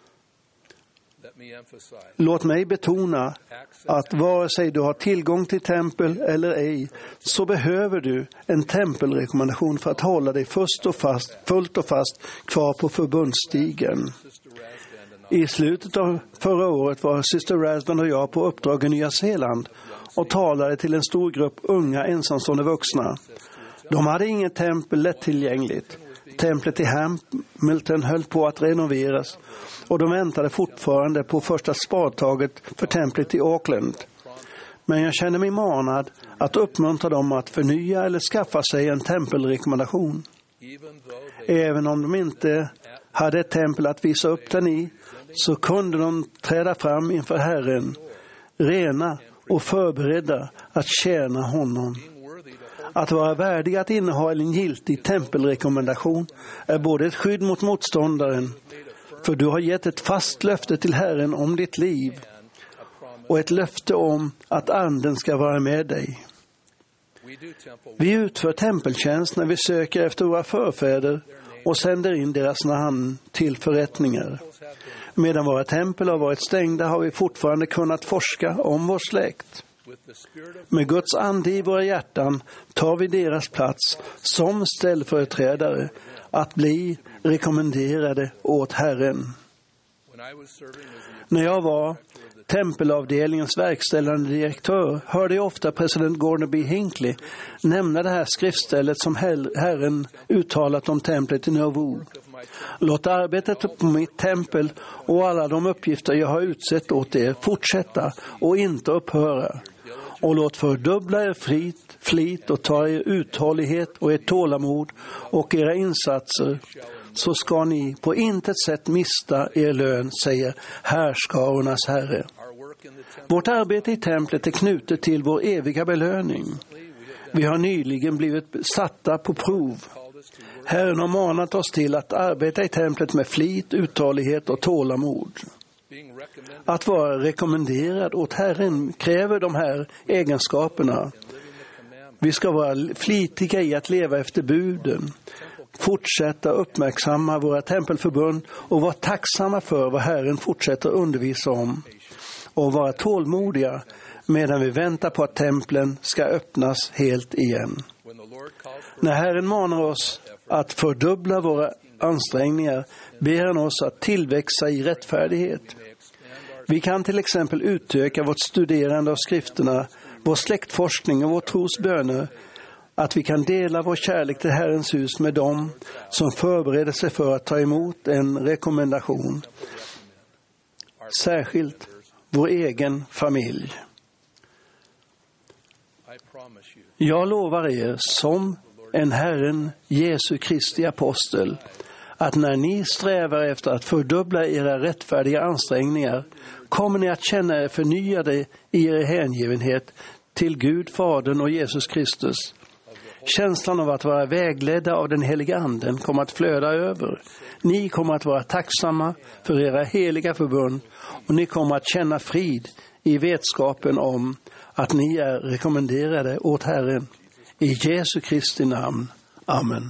Låt mig betona att vare sig du har tillgång till tempel eller ej, så behöver du en tempelrekommendation för att hålla dig först och fast, fullt och fast kvar på förbundsstigen. I slutet av förra året var syster Rasband och jag på uppdrag i Nya Zeeland och talade till en stor grupp unga ensamstående vuxna. De hade inget tempel lättillgängligt. Templet i Hamilton höll på att renoveras och de väntade fortfarande på första spadtaget för templet i Auckland. Men jag kände mig manad att uppmuntra dem att förnya eller skaffa sig en tempelrekommendation. Även om de inte hade ett tempel att visa upp den i, så kunde de träda fram inför Herren, rena och förberedda att tjäna honom. Att vara värdig att inneha en giltig tempelrekommendation är både ett skydd mot motståndaren, för du har gett ett fast löfte till Herren om ditt liv, och ett löfte om att anden ska vara med dig. Vi utför tempeltjänst när vi söker efter våra förfäder och sänder in deras namn till förrättningar. Medan våra tempel har varit stängda har vi fortfarande kunnat forska om vår släkt. Med Guds ande i våra hjärtan tar vi deras plats som ställföreträdare att bli rekommenderade åt Herren. När jag var tempelavdelningens verkställande direktör hörde jag ofta president Gordon B. Hinckley nämna det här skriftstället som Herren uttalat om templet i Nauvoo. Låt arbetet på mitt tempel och alla de uppgifter jag har utsett åt er fortsätta och inte upphöra. Och låt fördubbla er flit, flit och ta er uthållighet och er tålamod och era insatser, så ska ni på intet sätt mista er lön, säger härskarornas Herre. Vårt arbete i templet är knutet till vår eviga belöning. Vi har nyligen blivit satta på prov. Herren har manat oss till att arbeta i templet med flit, uthållighet och tålamod. Att vara rekommenderad åt Herren kräver de här egenskaperna. Vi ska vara flitiga i att leva efter buden, fortsätta uppmärksamma våra tempelförbund och vara tacksamma för vad Herren fortsätter undervisa om, och vara tålmodiga medan vi väntar på att templen ska öppnas helt igen. När Herren manar oss att fördubbla våra ansträngningar ber han oss att tillväxa i rättfärdighet. Vi kan till exempel utöka vårt studerande av skrifterna, vår släktforskning och vår trosböner, att vi kan dela vår kärlek till Herrens hus med dem som förbereder sig för att ta emot en rekommendation. Särskilt vår egen familj. Jag lovar er som en Herren Jesu Kristi apostel att när ni strävar efter att fördubbla era rättfärdiga ansträngningar kommer ni att känna er förnyade i er hängivenhet till Gud, Fadern och Jesus Kristus. Känslan av att vara vägledda av den heliga anden kommer att flöda över. Ni kommer att vara tacksamma för era heliga förbund och ni kommer att känna frid i vetskapen om att ni är rekommenderade åt Herren. I Jesu Kristi namn. Amen.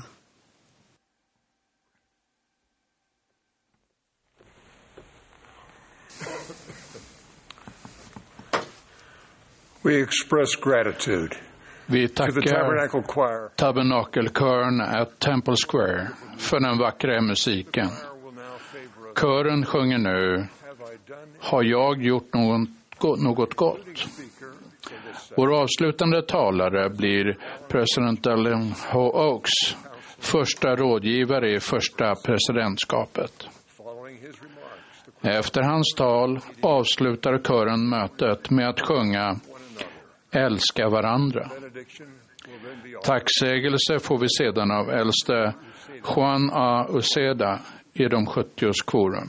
We express gratitude. Vi tackar tabernakelkören at Temple Square för den vackra musiken. Kören sjunger nu: Har jag gjort något, något gott? Vår avslutande talare blir president Ellen H. Oaks, första rådgivare i första presidentskapet. Efter hans tal avslutar kören mötet med att sjunga Älska varandra. Tacksägelse får vi sedan av äldste Juan A. Uceda i de sjuttioårskoren.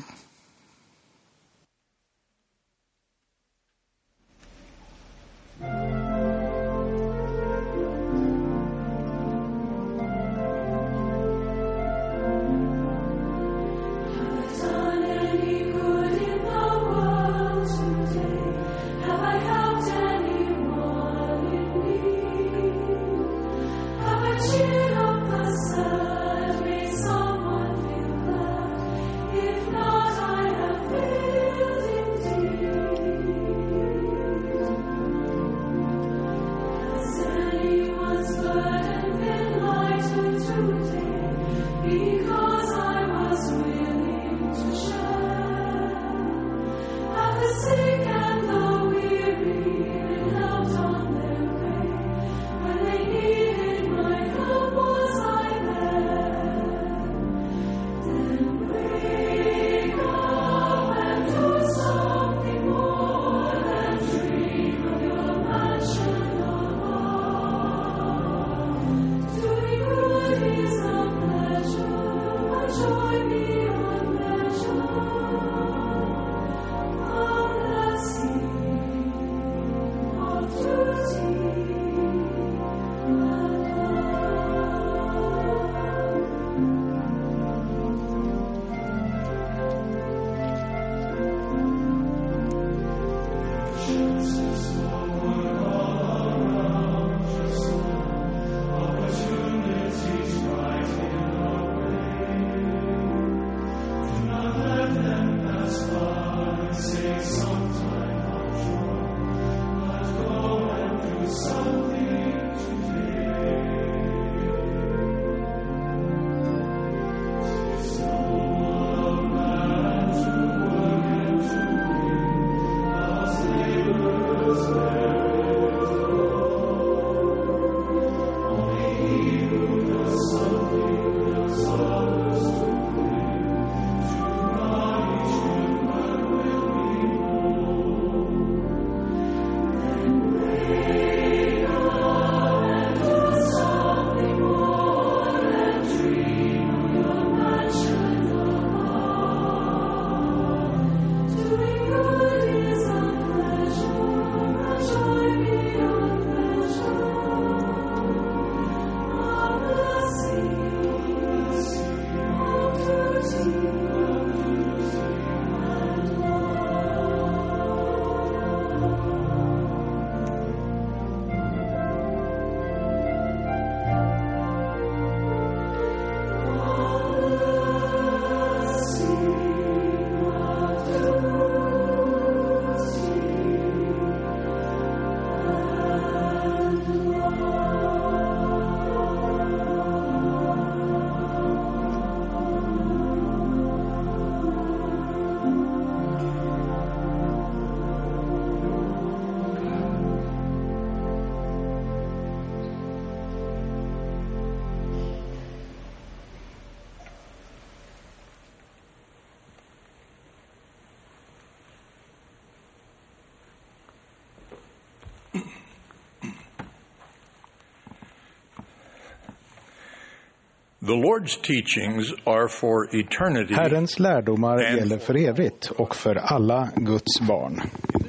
The Lord's teachings are for eternity. Herrens lärdomar gäller för evigt och för alla Guds barn.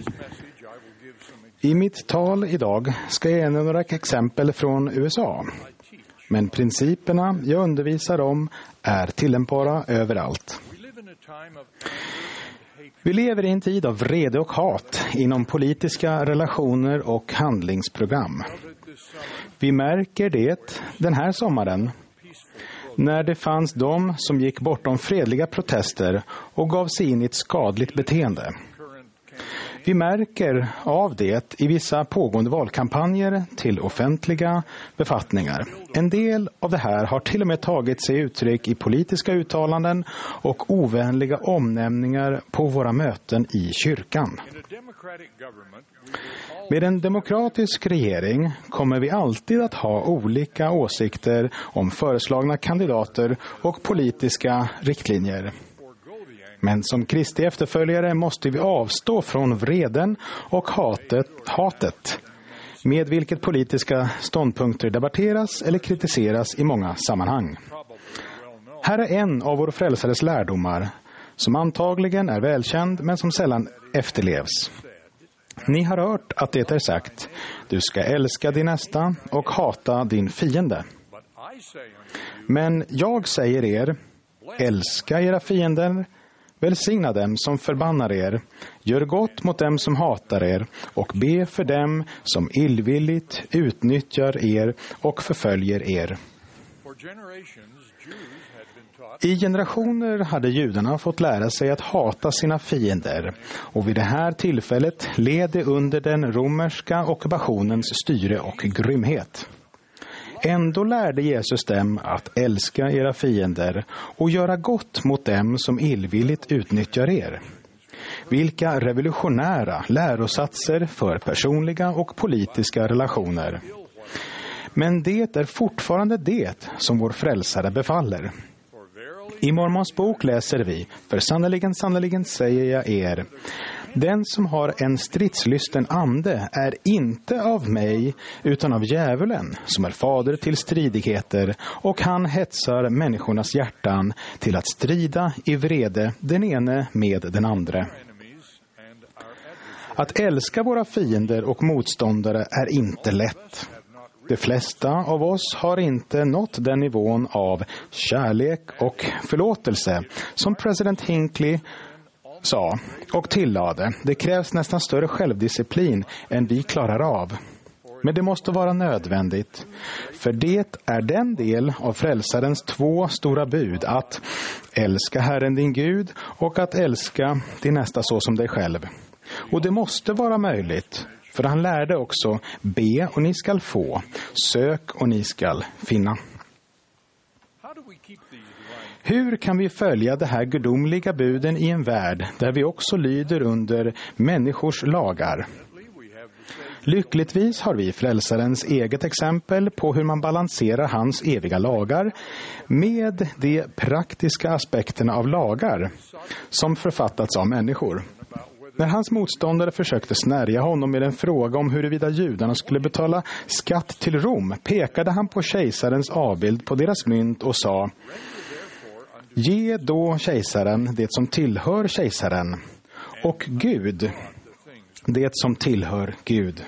I mitt tal idag ska jag ge några exempel från U S A. Men principerna jag undervisar om är tillämpbara överallt. Vi lever i en tid av vrede och hat inom politiska relationer och handlingsprogram. Vi märker det den här sommaren när det fanns de som gick bortom fredliga protester och gav sig in i ett skadligt beteende. Vi märker av det i vissa pågående valkampanjer till offentliga befattningar. En del av det här har till och med tagit sig uttryck i politiska uttalanden och ovänliga omnämningar på våra möten i kyrkan. Med en demokratisk regering kommer vi alltid att ha olika åsikter om föreslagna kandidater och politiska riktlinjer. Men som Kristi efterföljare måste vi avstå från vreden och hatet, hatet med vilket politiska ståndpunkter debatteras eller kritiseras i många sammanhang. Här är en av vår frälsares lärdomar som antagligen är välkänd men som sällan efterlevs. Ni har hört att det är sagt: du ska älska din nästa och hata din fiende. Men jag säger er, älska era fiender, välsigna dem som förbannar er, gör gott mot dem som hatar er och be för dem som illvilligt utnyttjar er och förföljer er. I generationer hade judarna fått lära sig att hata sina fiender, och vid det här tillfället led de under den romerska ockupationens styre och grymhet. Ändå lärde Jesus dem att älska era fiender och göra gott mot dem som illvilligt utnyttjar er. Vilka revolutionära lärosatser för personliga och politiska relationer. Men det är fortfarande det som vår frälsare befaller. I Mormons bok läser vi, för sannoliken, sannoliken säger jag er, den som har en stridslysten ande är inte av mig utan av djävulen som är fader till stridigheter, och han hetsar människornas hjärtan till att strida i vrede den ene med den andra. Att älska våra fiender och motståndare är inte lätt. De flesta av oss har inte nått den nivån av kärlek och förlåtelse som president Hinckley sa och tillade. Det krävs nästan större självdisciplin än vi klarar av. Men det måste vara nödvändigt. För det är den del av frälsarens två stora bud, att älska Herren din Gud och att älska din nästa så som dig själv. Och det måste vara möjligt. För han lärde också, be och ni skall få, sök och ni skall finna. Hur kan vi följa de här gudomliga buden i en värld där vi också lyder under människors lagar? Lyckligtvis har vi frälsarens eget exempel på hur man balanserar hans eviga lagar med de praktiska aspekterna av lagar som författats av människor. När hans motståndare försökte snärja honom med en fråga om huruvida judarna skulle betala skatt till Rom, pekade han på kejsarens avbild på deras mynt och sa: ge då kejsaren det som tillhör kejsaren, och Gud det som tillhör Gud.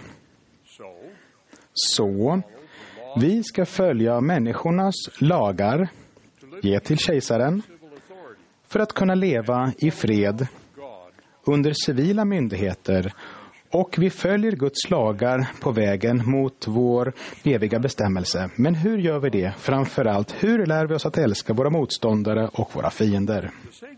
Så, vi ska följa människornas lagar, ge till kejsaren, för att kunna leva i fred under civila myndigheter, och vi följer Guds lagar på vägen mot vår eviga bestämmelse. Men hur gör vi det? Framförallt, hur lär vi oss att älska våra motståndare och våra fiender?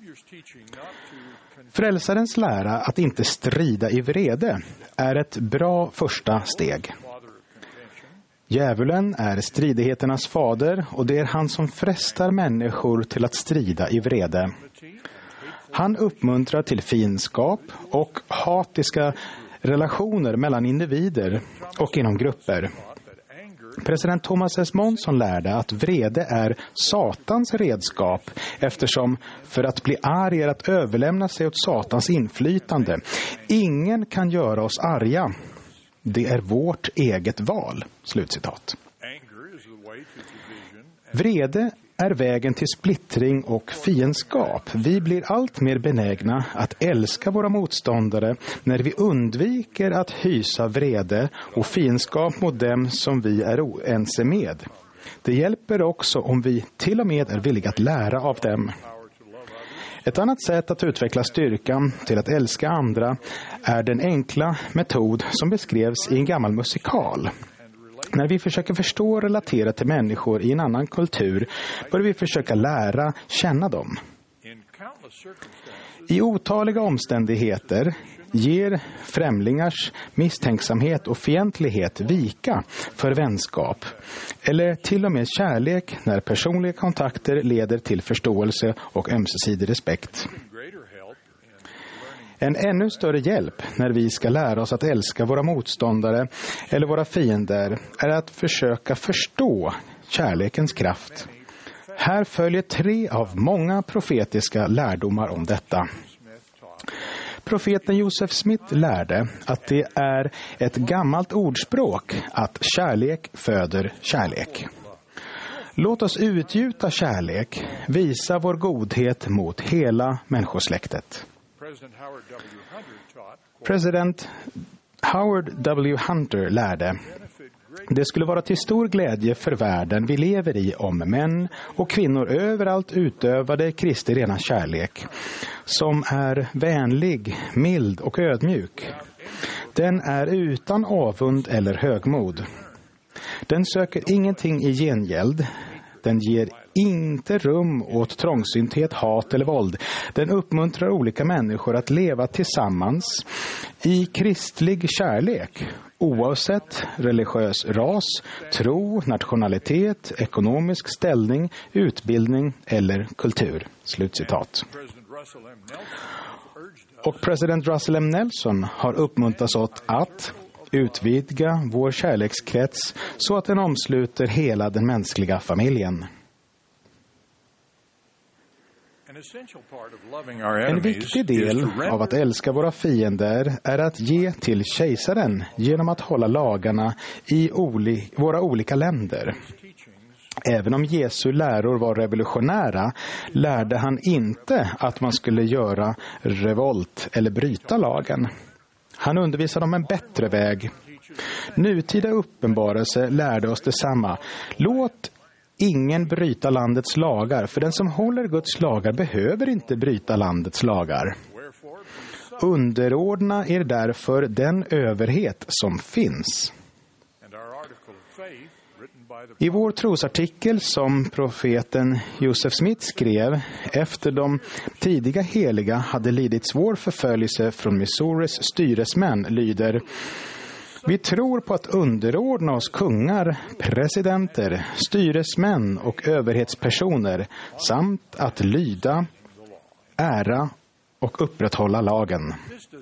Frälsarens lära att inte strida i vrede är ett bra första steg. Djävulen är stridigheternas fader, och det är han som frestar människor till att strida i vrede. Han uppmuntrar till fiendskap och hatiska relationer mellan individer och inom grupper. President Thomas S. Monson lärde att vrede är Satans redskap, eftersom för att bli arg är att överlämna sig åt Satans inflytande. Ingen kan göra oss arga. Det är vårt eget val. Slutcitat. Vrede är vägen till splittring och fiendskap. Vi blir allt mer benägna att älska våra motståndare när vi undviker att hysa vrede och fiendskap mot dem som vi är oense med. Det hjälper också om vi till och med är villiga att lära av dem. Ett annat sätt att utveckla styrkan till att älska andra är den enkla metod som beskrevs i en gammal musikal. När vi försöker förstå och relatera till människor i en annan kultur bör vi försöka lära känna dem. I otaliga omständigheter ger främlingars misstänksamhet och fientlighet vika för vänskap, eller till och med kärlek när personliga kontakter leder till förståelse och ömsesidig respekt. En ännu större hjälp när vi ska lära oss att älska våra motståndare eller våra fiender är att försöka förstå kärlekens kraft. Här följer tre av många profetiska lärdomar om detta. Profeten Joseph Smith lärde att det är ett gammalt ordspråk att kärlek föder kärlek. Låt oss utgjuta kärlek, visa vår godhet mot hela människosläktet. President Howard W. Hunter lärde: det skulle vara till stor glädje för världen vi lever i om män och kvinnor överallt utövade Kristi rena kärlek, som är vänlig, mild och ödmjuk. Den är utan avund eller högmod. Den söker ingenting i gengäld. Den ger inte rum åt trångsynthet, hat eller våld. Den uppmuntrar olika människor att leva tillsammans i kristlig kärlek, oavsett religiös ras, tro, nationalitet, ekonomisk ställning, utbildning eller kultur. Slutcitat. Och president Russell M. Nelson har uppmuntrats åt att utvidga vår kärlekskrets så att den omsluter hela den mänskliga familjen. En viktig del av att älska våra fiender är att ge till kejsaren genom att hålla lagarna i oli- våra olika länder. Även om Jesu läror var revolutionära lärde han inte att man skulle göra revolt eller bryta lagen. Han undervisade om en bättre väg. Nutida uppenbarelse lärde oss detsamma. Låt ingen bryta landets lagar, för den som håller Guds lagar behöver inte bryta landets lagar. Underordna er därför den överhet som finns. I vår trosartikel som profeten Joseph Smith skrev efter de tidiga heliga hade lidit svår förföljelse från Missouris styresmän lyder: vi tror på att underordna oss kungar, presidenter, styresmän och överhetspersoner samt att lyda, ära och upprätthålla lagen.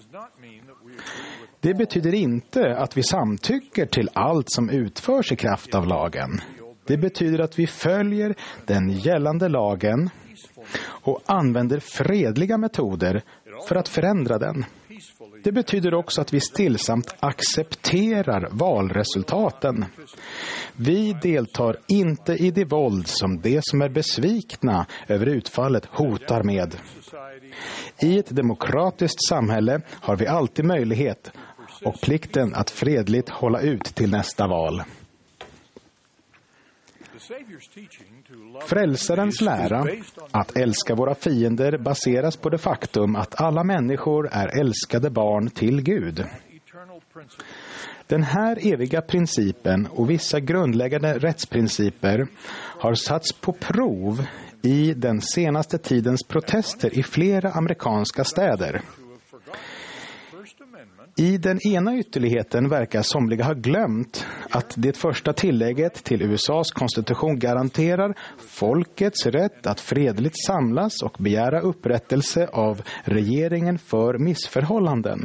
Det betyder inte att vi samtycker till allt som utförs i kraft av lagen. Det betyder att vi följer den gällande lagen och använder fredliga metoder för att förändra den. Det betyder också att vi stillsamt accepterar valresultaten. Vi deltar inte i det våld som de som är besvikna över utfallet hotar med. I ett demokratiskt samhälle har vi alltid möjlighet och plikten att fredligt hålla ut till nästa val. Frälsarens lära att älska våra fiender baseras på det faktum att alla människor är älskade barn till Gud. Den här eviga principen och vissa grundläggande rättsprinciper har satts på prov i den senaste tidens protester i flera amerikanska städer. I den ena ytterligheten verkar somliga ha glömt att det första tillägget till U S A:s konstitution garanterar folkets rätt att fredligt samlas och begära upprättelse av regeringen för missförhållanden.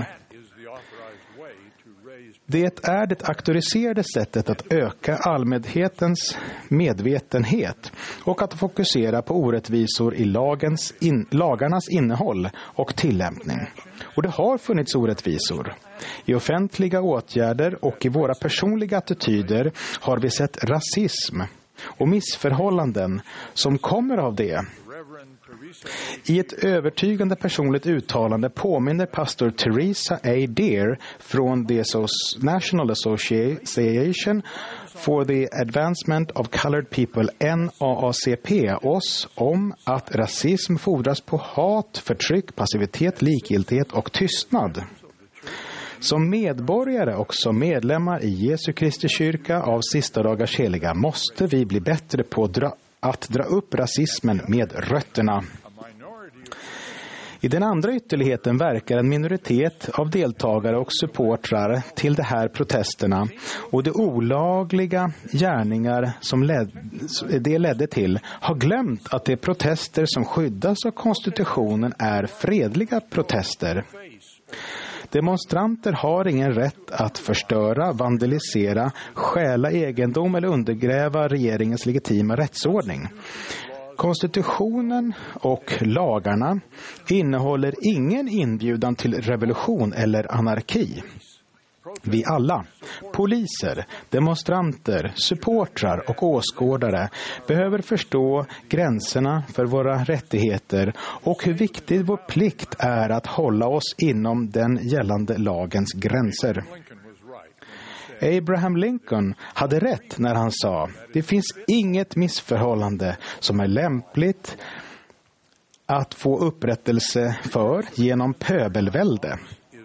Det är det auktoriserade sättet att öka allmänhetens medvetenhet och att fokusera på orättvisor i lagens in, lagarnas innehåll och tillämpning. Och det har funnits orättvisor. I offentliga åtgärder och i våra personliga attityder har vi sett rasism och missförhållanden som kommer av det. I ett övertygande personligt uttalande påminner pastor Teresa A. Deer från the National Association for the Advancement of Colored People, N A A C P, oss om att rasism fordras på hat, förtryck, passivitet, likgiltighet och tystnad. Som medborgare och som medlemmar i Jesu Kristi kyrka av sista dagars heliga måste vi bli bättre på att dra, att dra upp rasismen med rötterna. I den andra ytterligheten verkar en minoritet av deltagare och supportrar till de här protesterna och de olagliga gärningar som led, det ledde till har glömt att de protester som skyddas av konstitutionen är fredliga protester. Demonstranter har ingen rätt att förstöra, vandalisera, stjäla egendom eller undergräva regeringens legitima rättsordning. Konstitutionen och lagarna innehåller ingen inbjudan till revolution eller anarki. Vi alla, poliser, demonstranter, supportrar och åskådare behöver förstå gränserna för våra rättigheter och hur viktigt vår plikt är att hålla oss inom den gällande lagens gränser. Abraham Lincoln hade rätt när han sa: det finns inget missförhållande som är lämpligt att få upprättelse för genom pöbelvälde.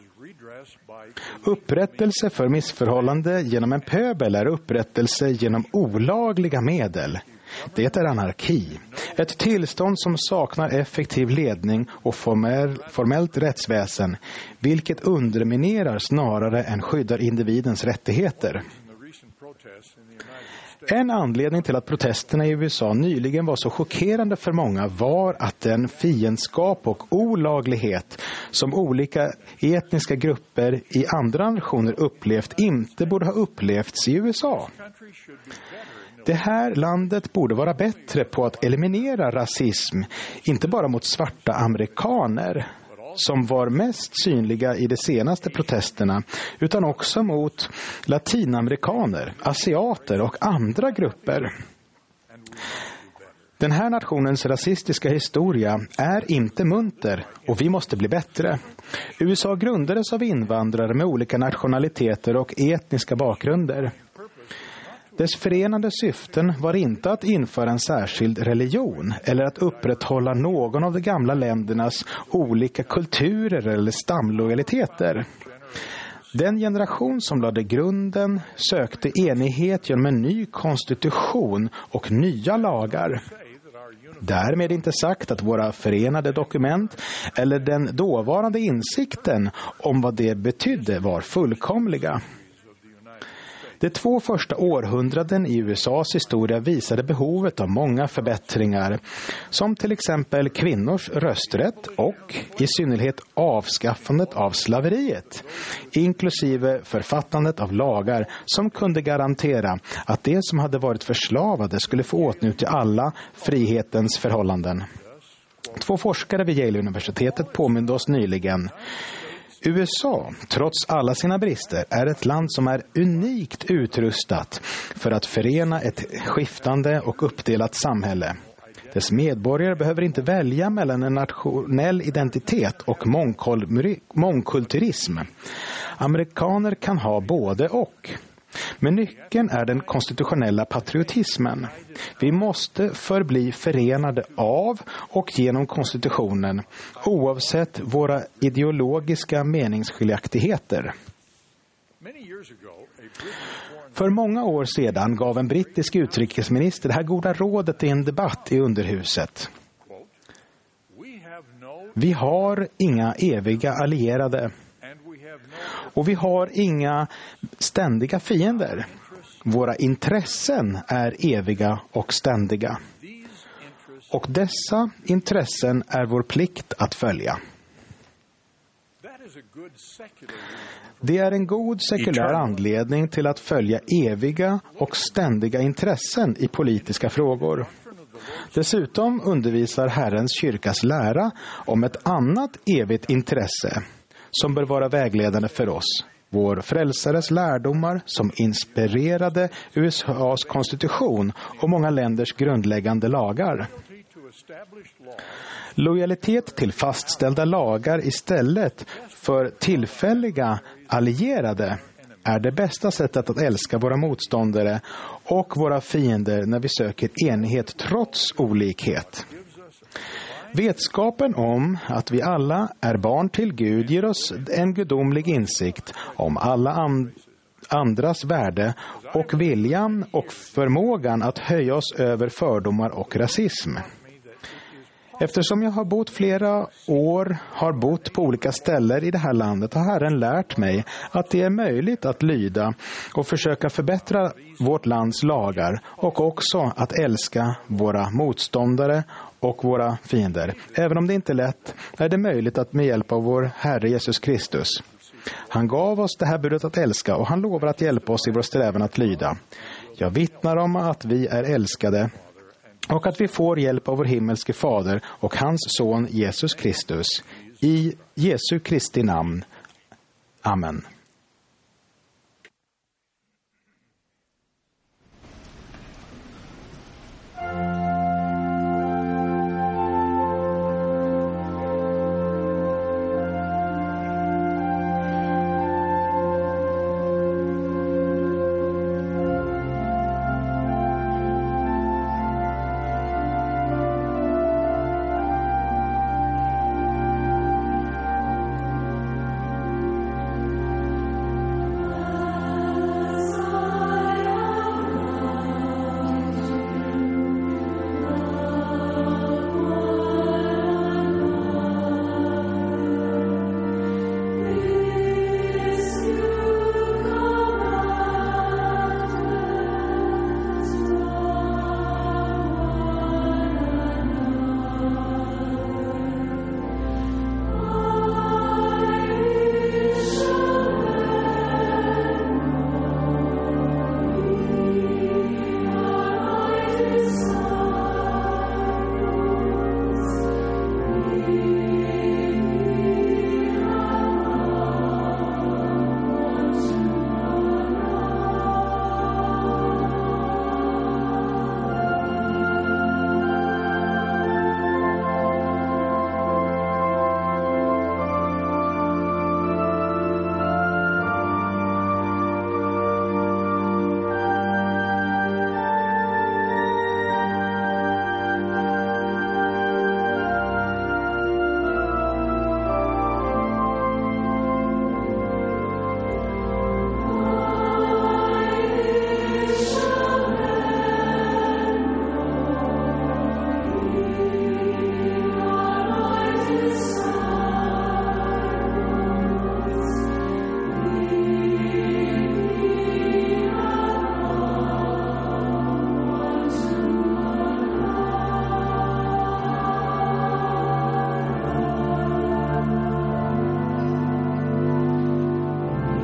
Upprättelse för missförhållande genom en pöbel är upprättelse genom olagliga medel. Det är anarki, ett tillstånd som saknar effektiv ledning och formell, formellt rättsväsen, vilket underminerar snarare än skyddar individens rättigheter. En anledning till att protesterna i U S A nyligen var så chockerande för många var att den fiendskap och olaglighet som olika etniska grupper i andra nationer upplevt inte borde ha upplevts i U S A. Det här landet borde vara bättre på att eliminera rasism, inte bara mot svarta amerikaner som var mest synliga i de senaste protesterna, utan också mot latinamerikaner, asiater och andra grupper. Den här nationens rasistiska historia är inte munter och vi måste bli bättre. U S A grundades av invandrare med olika nationaliteter och etniska bakgrunder. Dess förenande syften var inte att införa en särskild religion eller att upprätthålla någon av de gamla ländernas olika kulturer eller stamlojaliteter. Den generation som lade grunden sökte enighet genom en ny konstitution och nya lagar. Därmed inte sagt att våra förenade dokument eller den dåvarande insikten om vad det betydde var fullkomliga. De två första århundraden i U S A:s historia visade behovet av många förbättringar, som till exempel kvinnors rösträtt och i synnerhet avskaffandet av slaveriet, inklusive författandet av lagar som kunde garantera att de som hade varit förslavade skulle få åtnjuta alla frihetens förhållanden. Två forskare vid Yale-universitetet påminde oss nyligen: U S A, trots alla sina brister, är ett land som är unikt utrustat för att förena ett skiftande och uppdelat samhälle. Dess medborgare behöver inte välja mellan en nationell identitet och mångkulturism. Amerikaner kan ha både och. Men nyckeln är den konstitutionella patriotismen. Vi måste förbli förenade av och genom konstitutionen, oavsett våra ideologiska meningsskiljaktigheter. För många år sedan gav en brittisk utrikesminister det här goda rådet i en debatt i underhuset. Vi har inga eviga allierade. Och vi har inga ständiga fiender. Våra intressen är eviga och ständiga. Och dessa intressen är vår plikt att följa. Det är en god sekulär anledning till att följa eviga och ständiga intressen i politiska frågor. Dessutom undervisar Herrens kyrkas lära om ett annat evigt intresse som bör vara vägledande för oss. Vår frälsares lärdomar som inspirerade U S A:s konstitution och många länders grundläggande lagar. Lojalitet till fastställda lagar istället för tillfälliga allierade är det bästa sättet att älska våra motståndare och våra fiender när vi söker enighet trots olikhet. Vetskapen om att vi alla är barn till Gud ger oss en gudomlig insikt om alla and- andras värde och viljan och förmågan att höja oss över fördomar och rasism. Eftersom jag har bott flera år, har bott på olika ställen i det här landet, har Herren lärt mig att det är möjligt att lyda och försöka förbättra vårt lands lagar och också att älska våra motståndare och våra fiender. Även om det inte är lätt är det möjligt att med hjälp av vår Herre Jesus Kristus. Han gav oss det här budet att älska och han lovar att hjälpa oss i vår strävan att lyda. Jag vittnar om att vi är älskade och att vi får hjälp av vår himmelske fader och hans son Jesus Kristus. I Jesu Kristi namn. Amen.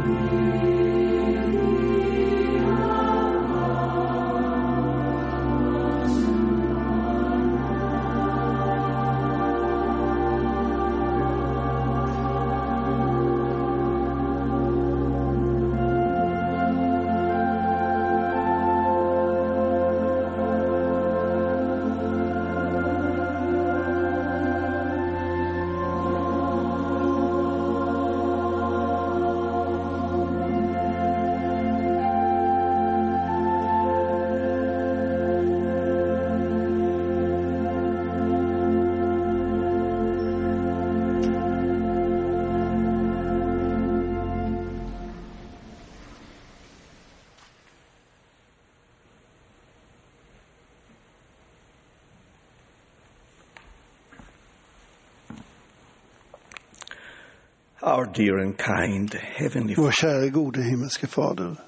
Our dear and kind heavenly Vår kära gode himmelske Fader,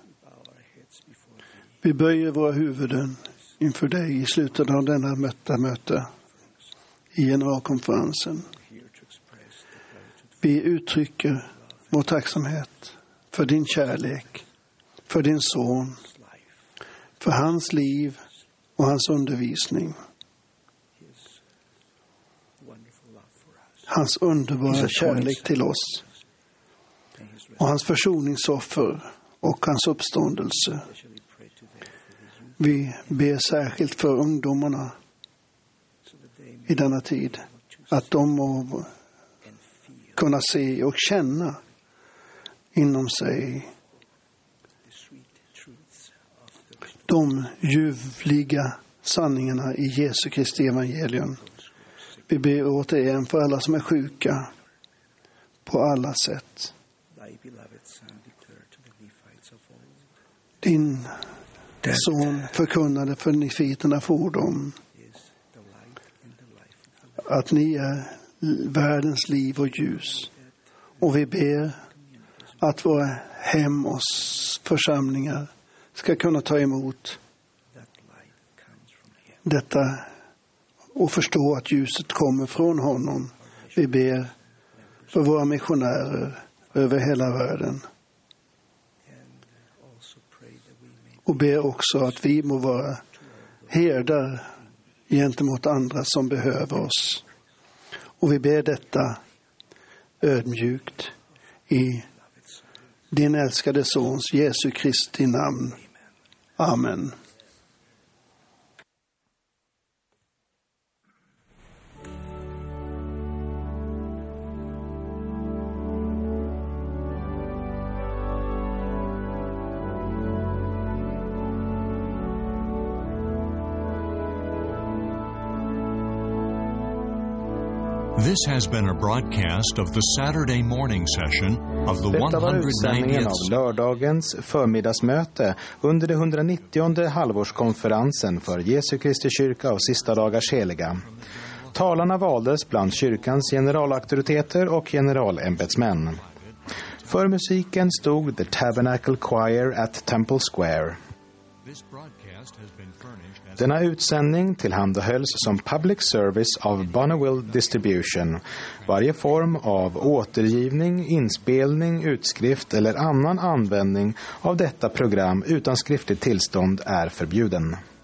vi böjer våra huvuden inför dig i slutet av denna mötta möte i generalkonferensen. Vi uttrycker vår tacksamhet för din kärlek, för din son, för hans liv och hans undervisning. Hans underbara kärlek till oss och hans försoningsoffer och hans uppståndelse. Vi ber särskilt för ungdomarna i denna tid, att de må kunna se och känna inom sig de ljuvliga sanningarna i Jesu Kristi evangelium. Vi ber återigen för alla som är sjuka på alla sätt. Din son förkunnade för nefiterna för dem att ni är världens liv och ljus. Och vi ber att våra hem och församlingar ska kunna ta emot detta och förstå att ljuset kommer från honom. Vi ber för våra missionärer över hela världen. Och ber också att vi må vara herdar gentemot andra som behöver oss. Och vi ber detta ödmjukt i din älskade sons Jesu Kristi namn. Amen. This has been a broadcast of the Saturday morning session of the Detta var utsändningen av lördagens förmiddagsmöte under det hundranittionde halvårskonferensen för Jesu Kristi kyrka och sista dagars heliga. Talarna valdes bland kyrkans generalauktoriteter och generalämbetsmän. För musiken stod The Tabernacle Choir at Temple Square. Denna utsändning tillhandahölls som public service av Bonneville Distribution. Varje form av återgivning, inspelning, utskrift eller annan användning av detta program utan skriftligt tillstånd är förbjuden.